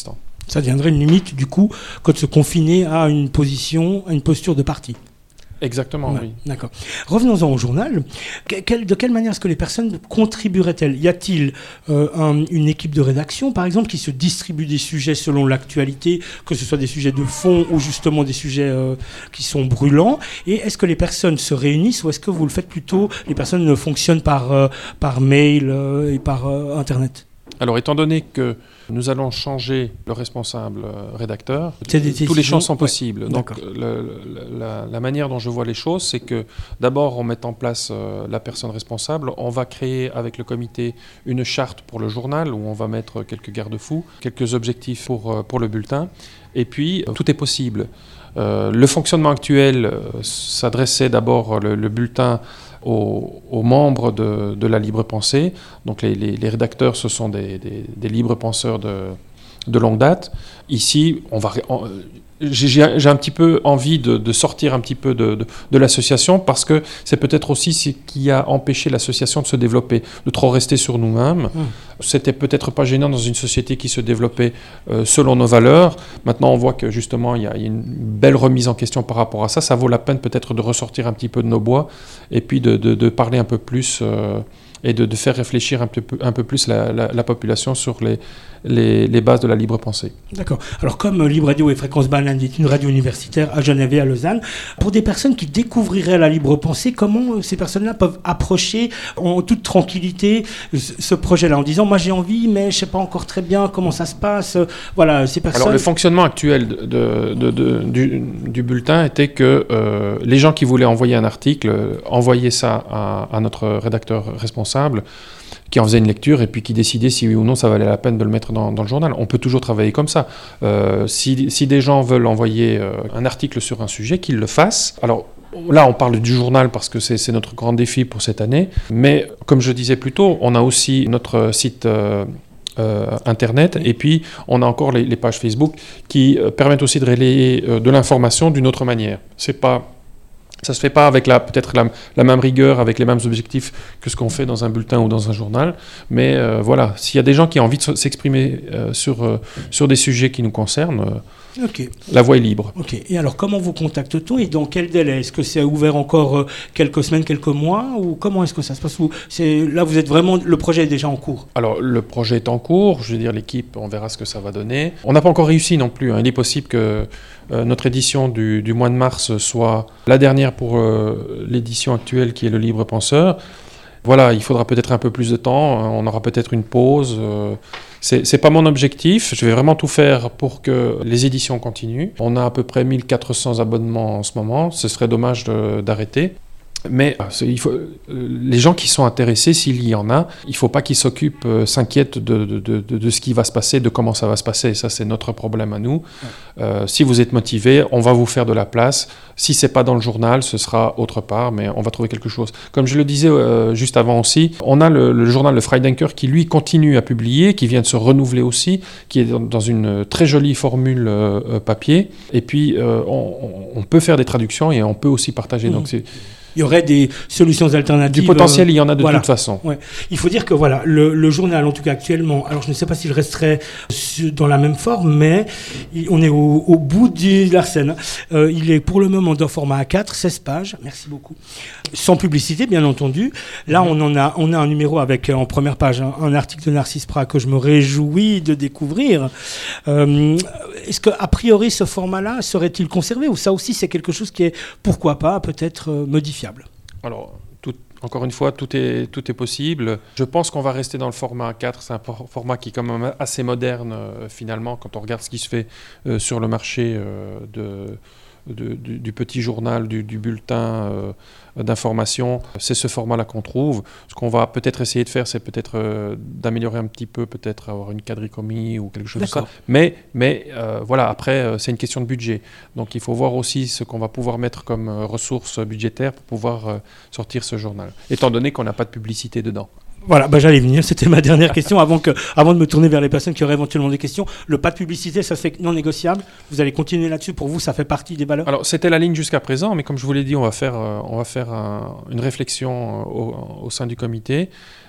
Ça deviendrait une limite, du coup, que de se confiner à une position, à une posture de parti. Exactement, Ouais, oui. D'accord. Revenons-en au journal. Que- quelle- de quelle manière est-ce que les personnes contribueraient-elles ? Y a-t-il euh, un- une équipe de rédaction, par exemple, qui se distribue des sujets selon l'actualité, que ce soit des sujets de fond ou justement des sujets euh, qui sont brûlants ? Et est-ce que les personnes se réunissent ou est-ce que vous le faites plutôt, les personnes fonctionnent par, euh, par mail euh, et par euh, Internet ? Alors, étant donné que nous allons changer le responsable euh, rédacteur, C'est des tous les décisions- champs sont ouais, possibles. Donc, d'accord. le- le- la, la manière dont je vois les choses, c'est que d'abord, on met en place euh, la personne responsable. On va créer avec le comité une charte pour le journal où on va mettre quelques garde-fous, quelques objectifs pour, euh, pour le bulletin. Et puis, euh, tout est possible. Euh, le fonctionnement actuel euh, s'adressait d'abord le, le bulletin aux, aux membres de, de la libre pensée. Donc les, les, les rédacteurs, ce sont des, des, des libres penseurs de, de longue date. Ici, on va, on, j'ai, j'ai un petit peu envie de, de sortir un petit peu de, de, de l'association parce que c'est peut-être aussi ce qui a empêché l'association de se développer, de trop rester sur nous-mêmes. Mmh. C'était peut-être pas gênant dans une société qui se développait euh, selon nos valeurs. Maintenant, on voit que justement, il y, y a une belle remise en question par rapport à ça. Ça vaut la peine peut-être de ressortir un petit peu de nos bois et puis de, de, de parler un peu plus euh, et de, de faire réfléchir un peu, un peu plus la, la, la population sur les, les, les bases de la libre pensée. D'accord. Alors comme Libre Radio et Fréquence Banane est une radio universitaire à Genève et à Lausanne, pour des personnes qui découvriraient la libre pensée, comment ces personnes-là peuvent approcher en toute tranquillité ce projet-là en disant moi j'ai envie mais je sais pas encore très bien comment ça se passe. Voilà, ces personnes. Alors le fonctionnement actuel de, de, de, de, du, du bulletin était que euh, les gens qui voulaient envoyer un article euh, envoyaient ça à, à notre rédacteur responsable qui en faisait une lecture et puis qui décidait si oui ou non ça valait la peine de le mettre dans, dans le journal. On peut toujours travailler comme ça. Euh, si, si des gens veulent envoyer euh, un article sur un sujet, qu'ils le fassent. Alors là, on parle du journal parce que c'est, c'est notre grand défi pour cette année. Mais comme je disais plus tôt, on a aussi notre site euh, euh, Internet et puis on a encore les, les pages Facebook qui euh, permettent aussi de relayer euh, de l'information d'une autre manière. C'est pas... Ça ne se fait pas avec la, peut-être la, la même rigueur, avec les mêmes objectifs que ce qu'on fait dans un bulletin ou dans un journal. Mais euh, voilà, s'il y a des gens qui ont envie de s'exprimer euh, sur, euh, sur des sujets qui nous concernent, euh, okay. La voie est libre. Ok. Et alors, comment vous contacte-t-on et dans quel délai ? Est-ce que c'est ouvert encore euh, quelques semaines, quelques mois ou comment est-ce que ça se passe ? Vous, c'est, là, vous êtes vraiment... Le projet est déjà en cours. Alors, le projet est en cours. Je veux dire, l'équipe, on verra ce que ça va donner. On n'a pas encore réussi non plus. Hein. Il est possible que euh, notre édition du, du mois de mars soit la dernière pour euh, l'édition actuelle qui est le Libre Penseur. Voilà, il faudra peut-être un peu plus de temps, on aura peut-être une pause. Euh, c'est, c'est pas mon objectif, je vais vraiment tout faire pour que les éditions continuent. On a à peu près mille quatre cents abonnements en ce moment, ce serait dommage de, d'arrêter. Mais il faut, les gens qui sont intéressés, s'il y en a, il ne faut pas qu'ils s'occupent, euh, s'inquiètent de, de, de, de ce qui va se passer, de comment ça va se passer. Ça, c'est notre problème à nous. Ouais. Euh, si vous êtes motivés, on va vous faire de la place. Si ce n'est pas dans le journal, ce sera autre part, mais on va trouver quelque chose. Comme je le disais euh, juste avant aussi, on a le, le journal Le Freidenker qui, lui, continue à publier, qui vient de se renouveler aussi, qui est dans, dans une très jolie formule euh, papier. Et puis, euh, on, on peut faire des traductions et on peut aussi partager. Mmh. Donc, c'est... Il y aurait des solutions alternatives. Du potentiel, il y en a de voilà. toute façon. Ouais. Il faut dire que voilà, le, le journal, en tout cas actuellement, alors je ne sais pas s'il resterait dans la même forme, mais il, on est au, au bout de la scène. Euh, il est pour le moment dans format A quatre, seize pages, merci beaucoup. Sans publicité, bien entendu. Là, on en a, on a un numéro avec en première page un, un article de Narcisse Prat que je me réjouis de découvrir. Euh, est-ce que a priori ce format-là serait-il conservé ou ça aussi c'est quelque chose qui est, pourquoi pas, peut-être euh, modifiable? Alors, tout, encore une fois, tout est, tout est possible. Je pense qu'on va rester dans le format A quatre. C'est un format qui est quand même assez moderne, euh, finalement, quand on regarde ce qui se fait euh, sur le marché euh, de, de, du, du petit journal, du, du bulletin euh, d'information. C'est ce format-là qu'on trouve. Ce qu'on va peut-être essayer de faire, c'est peut-être euh, d'améliorer un petit peu, peut-être avoir une quadricomie ou quelque chose D'accord. de ça. Mais, mais euh, voilà, après, euh, c'est une question de budget. Donc, il faut voir aussi ce qu'on va pouvoir mettre comme euh, ressources budgétaires pour pouvoir euh, sortir ce journal, étant donné qu'on n'a pas de publicité dedans. Voilà, bah j'allais venir, c'était ma dernière question avant, que, avant de me tourner vers les personnes qui auraient éventuellement des questions. Le pas de publicité, ça se fait non négociable. Vous allez continuer là-dessus, pour vous, ça fait partie des valeurs? Alors, c'était la ligne jusqu'à présent, mais comme je vous l'ai dit, on va faire, euh, on va faire un, une réflexion euh, au, au sein du comité.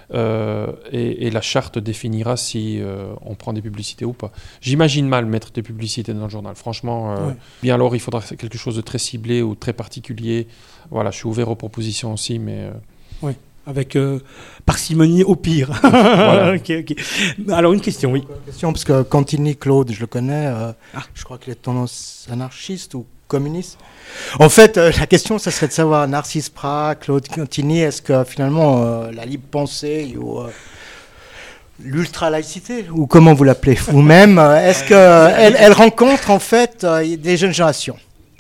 euh, et, et la charte définira si euh, on prend des publicités ou pas. J'imagine mal mettre des publicités dans le journal. Franchement, euh, Ouais. bien alors il faudra quelque chose de très ciblé ou très particulier. Voilà, je suis ouvert aux propositions aussi, mais... euh, Oui, avec euh, parcimonie au pire. Voilà. Ok, ok. Alors une question, oui. Question, parce que Cantini, Claude, je le connais, euh, je crois qu'il est tendance anarchiste ou communiste. En fait, euh, la question, ça serait de savoir, Narcisse Prat, Claude Cantini, est-ce que finalement euh, la libre pensée ou euh, l'ultra-laïcité, ou comment vous l'appelez vous-même, euh, est-ce qu'elle elle rencontre en fait euh, des jeunes générations?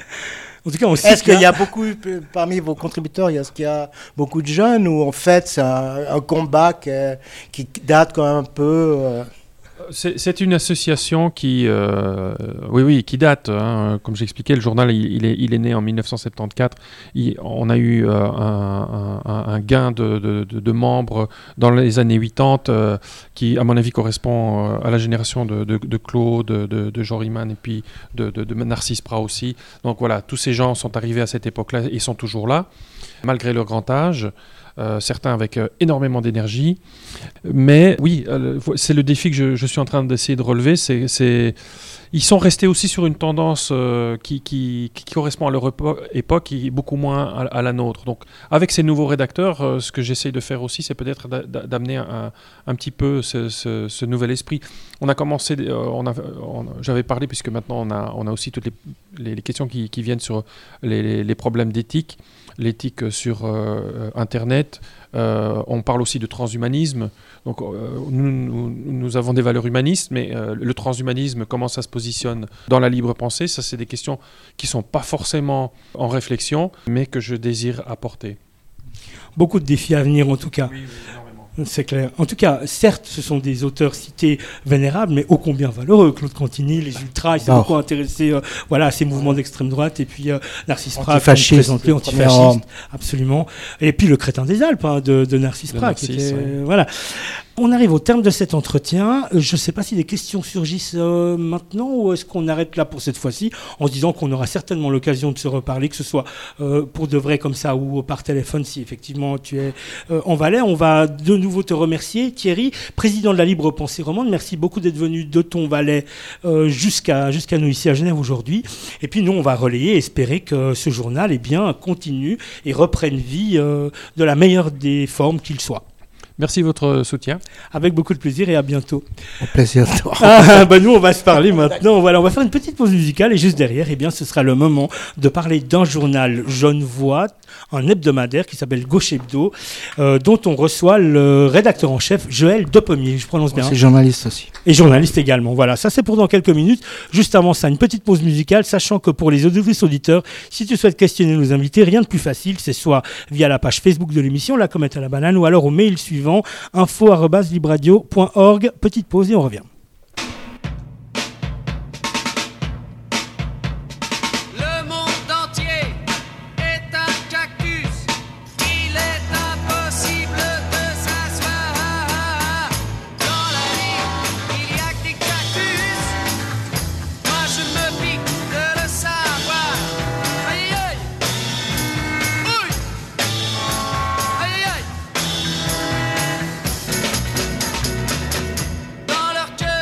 En tout cas, on sait Est-ce qu'il y a- a beaucoup, parmi vos contributeurs, est-ce qu'il y a beaucoup de jeunes ou en fait c'est un, un combat qui, qui date quand même un peu euh, C'est, c'est une association qui, euh, oui, oui, qui date. Hein. Comme j'expliquais, le journal, il, il, est, il est né en dix-neuf cent soixante-quatorze. Il, on a eu euh, un, un, un gain de, de, de, de membres dans les années quatre-vingt-dix euh, qui, à mon avis, correspond euh, à la génération de, de, de Claude, de, de Jean Riemann et puis de, de, de Narcisse Prat aussi. Donc voilà, tous ces gens sont arrivés à cette époque-là et sont toujours là, malgré leur grand âge. Euh, certains avec euh, énormément d'énergie. Mais oui, euh, c'est le défi que je, je suis en train d'essayer de relever. C'est, c'est... Ils sont restés aussi sur une tendance euh, qui, qui, qui correspond à leur épo- époque et beaucoup moins à, à la nôtre. Donc, avec ces nouveaux rédacteurs, euh, ce que j'essaye de faire aussi, c'est peut-être d'a- d'a- d'amener un, un petit peu ce, ce, ce nouvel esprit. On a commencé, euh, on a, on, j'avais parlé, puisque maintenant on a, on a aussi toutes les, les, les questions qui, qui viennent sur les, les, les problèmes d'éthique. L'éthique sur euh, Internet. Euh, on parle aussi de transhumanisme. Donc, euh, nous, nous, nous avons des valeurs humanistes, mais euh, le transhumanisme, comment ça se positionne dans la libre pensée, ça, c'est des questions qui ne sont pas forcément en réflexion, mais que je désire apporter. Beaucoup de défis à venir, en tout cas. Oui, oui, énormément. C'est clair. En tout cas, certes, ce sont des auteurs cités vénérables, mais ô combien valeureux. Claude Cantini, les ultras, il s'est Oh. beaucoup intéressé euh, voilà, à ces mouvements d'extrême droite. Et puis euh, Narcisse Prat, Antifasciste, présenté, le antifasciste, premier homme. absolument. Et puis le crétin des Alpes hein, de, de Narcisse De Prat. Qui Narcisse, était, ouais. euh, voilà. On arrive au terme de cet entretien. Euh, Je ne sais pas si des questions surgissent euh, maintenant ou est-ce qu'on arrête là pour cette fois-ci en se disant qu'on aura certainement l'occasion de se reparler, que ce soit euh, pour de vrai comme ça ou par téléphone si effectivement tu es euh, en Valais. On va de nouveau te remercier, Thierry, président de la Libre Pensée Romande. Merci beaucoup d'être venu de ton Valais euh, jusqu'à jusqu'à nous ici à Genève aujourd'hui. Et puis nous, on va relayer et espérer que ce journal eh bien, continue et reprenne vie euh, de la meilleure des formes qu'il soit. Merci de votre soutien. Avec beaucoup de plaisir et à bientôt. au plaisir de toi. Ah, bah nous, on va se parler maintenant. Voilà, on va faire une petite pause musicale et juste derrière, eh bien, ce sera le moment de parler d'un journal Genevois, un hebdomadaire qui s'appelle Gauche Hebdo, euh, dont on reçoit le rédacteur en chef Joël Depommier. Je prononce bien. C'est journaliste aussi. Et journaliste également. Voilà, ça c'est pour dans quelques minutes. Juste avant ça, une petite pause musicale, sachant que pour les auditrices auditeurs, si tu souhaites questionner nos invités, rien de plus facile, c'est soit via la page Facebook de l'émission, la comète à la banane, ou alors au mail suivant info arobase libradio point org. Petite pause et on revient. Le monde entier est un cactus. Il est impossible de s'asseoir. Dans la vie, il y a que des cactus. Moi je me pique de le savoir. Aïe aïe. Ouille. Aïe aïe. Dans leur cœur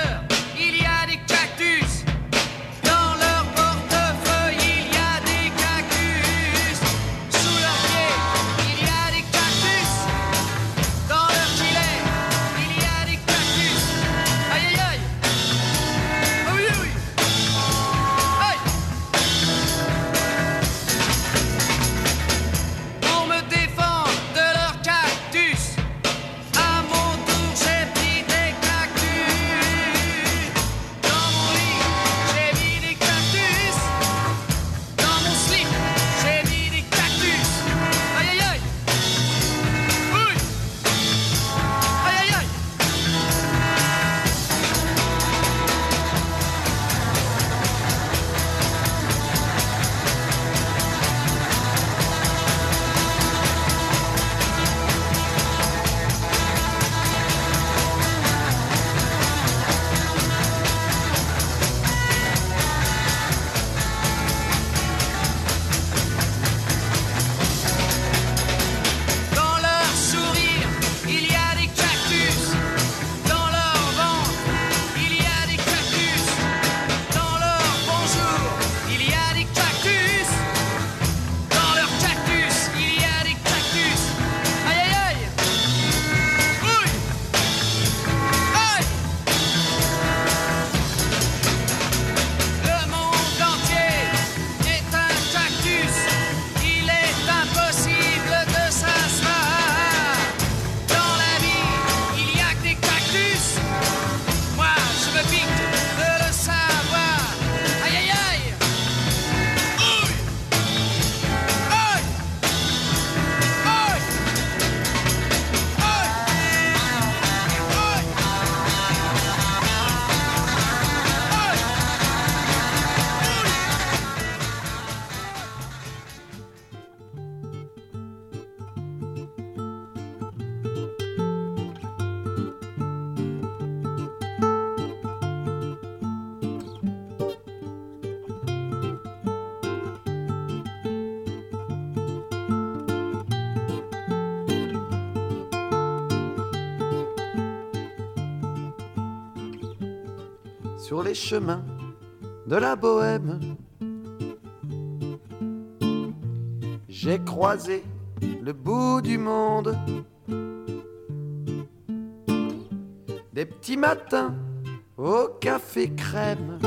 sur les chemins de la bohème. J'ai croisé le bout du monde, des petits matins au café crème,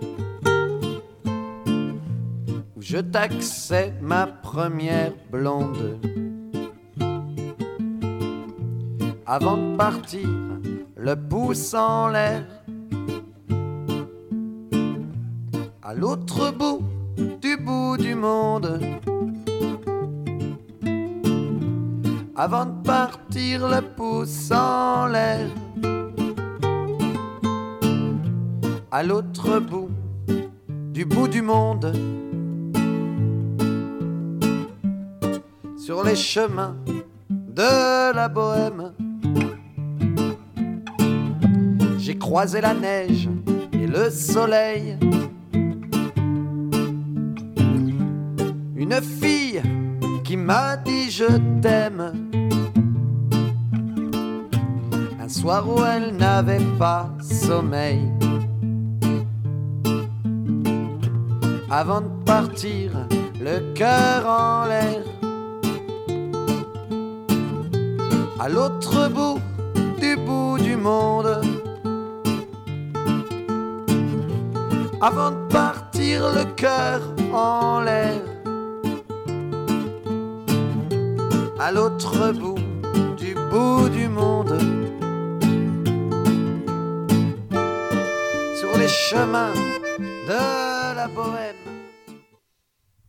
où je taxais ma première blonde. Avant de partir, le pouce en l'air, à l'autre bout du bout du monde. Avant de partir, le pouce en l'air, à l'autre bout du bout du monde. Sur les chemins de la bohème, j'ai croisé la neige et le soleil. Une fille qui m'a dit je t'aime, un soir où elle n'avait pas sommeil. Avant de partir, le cœur en l'air, à l'autre bout du bout du monde. Avant de partir, le cœur en l'air, à l'autre bout du bout du monde. Sur les chemins de la bohème.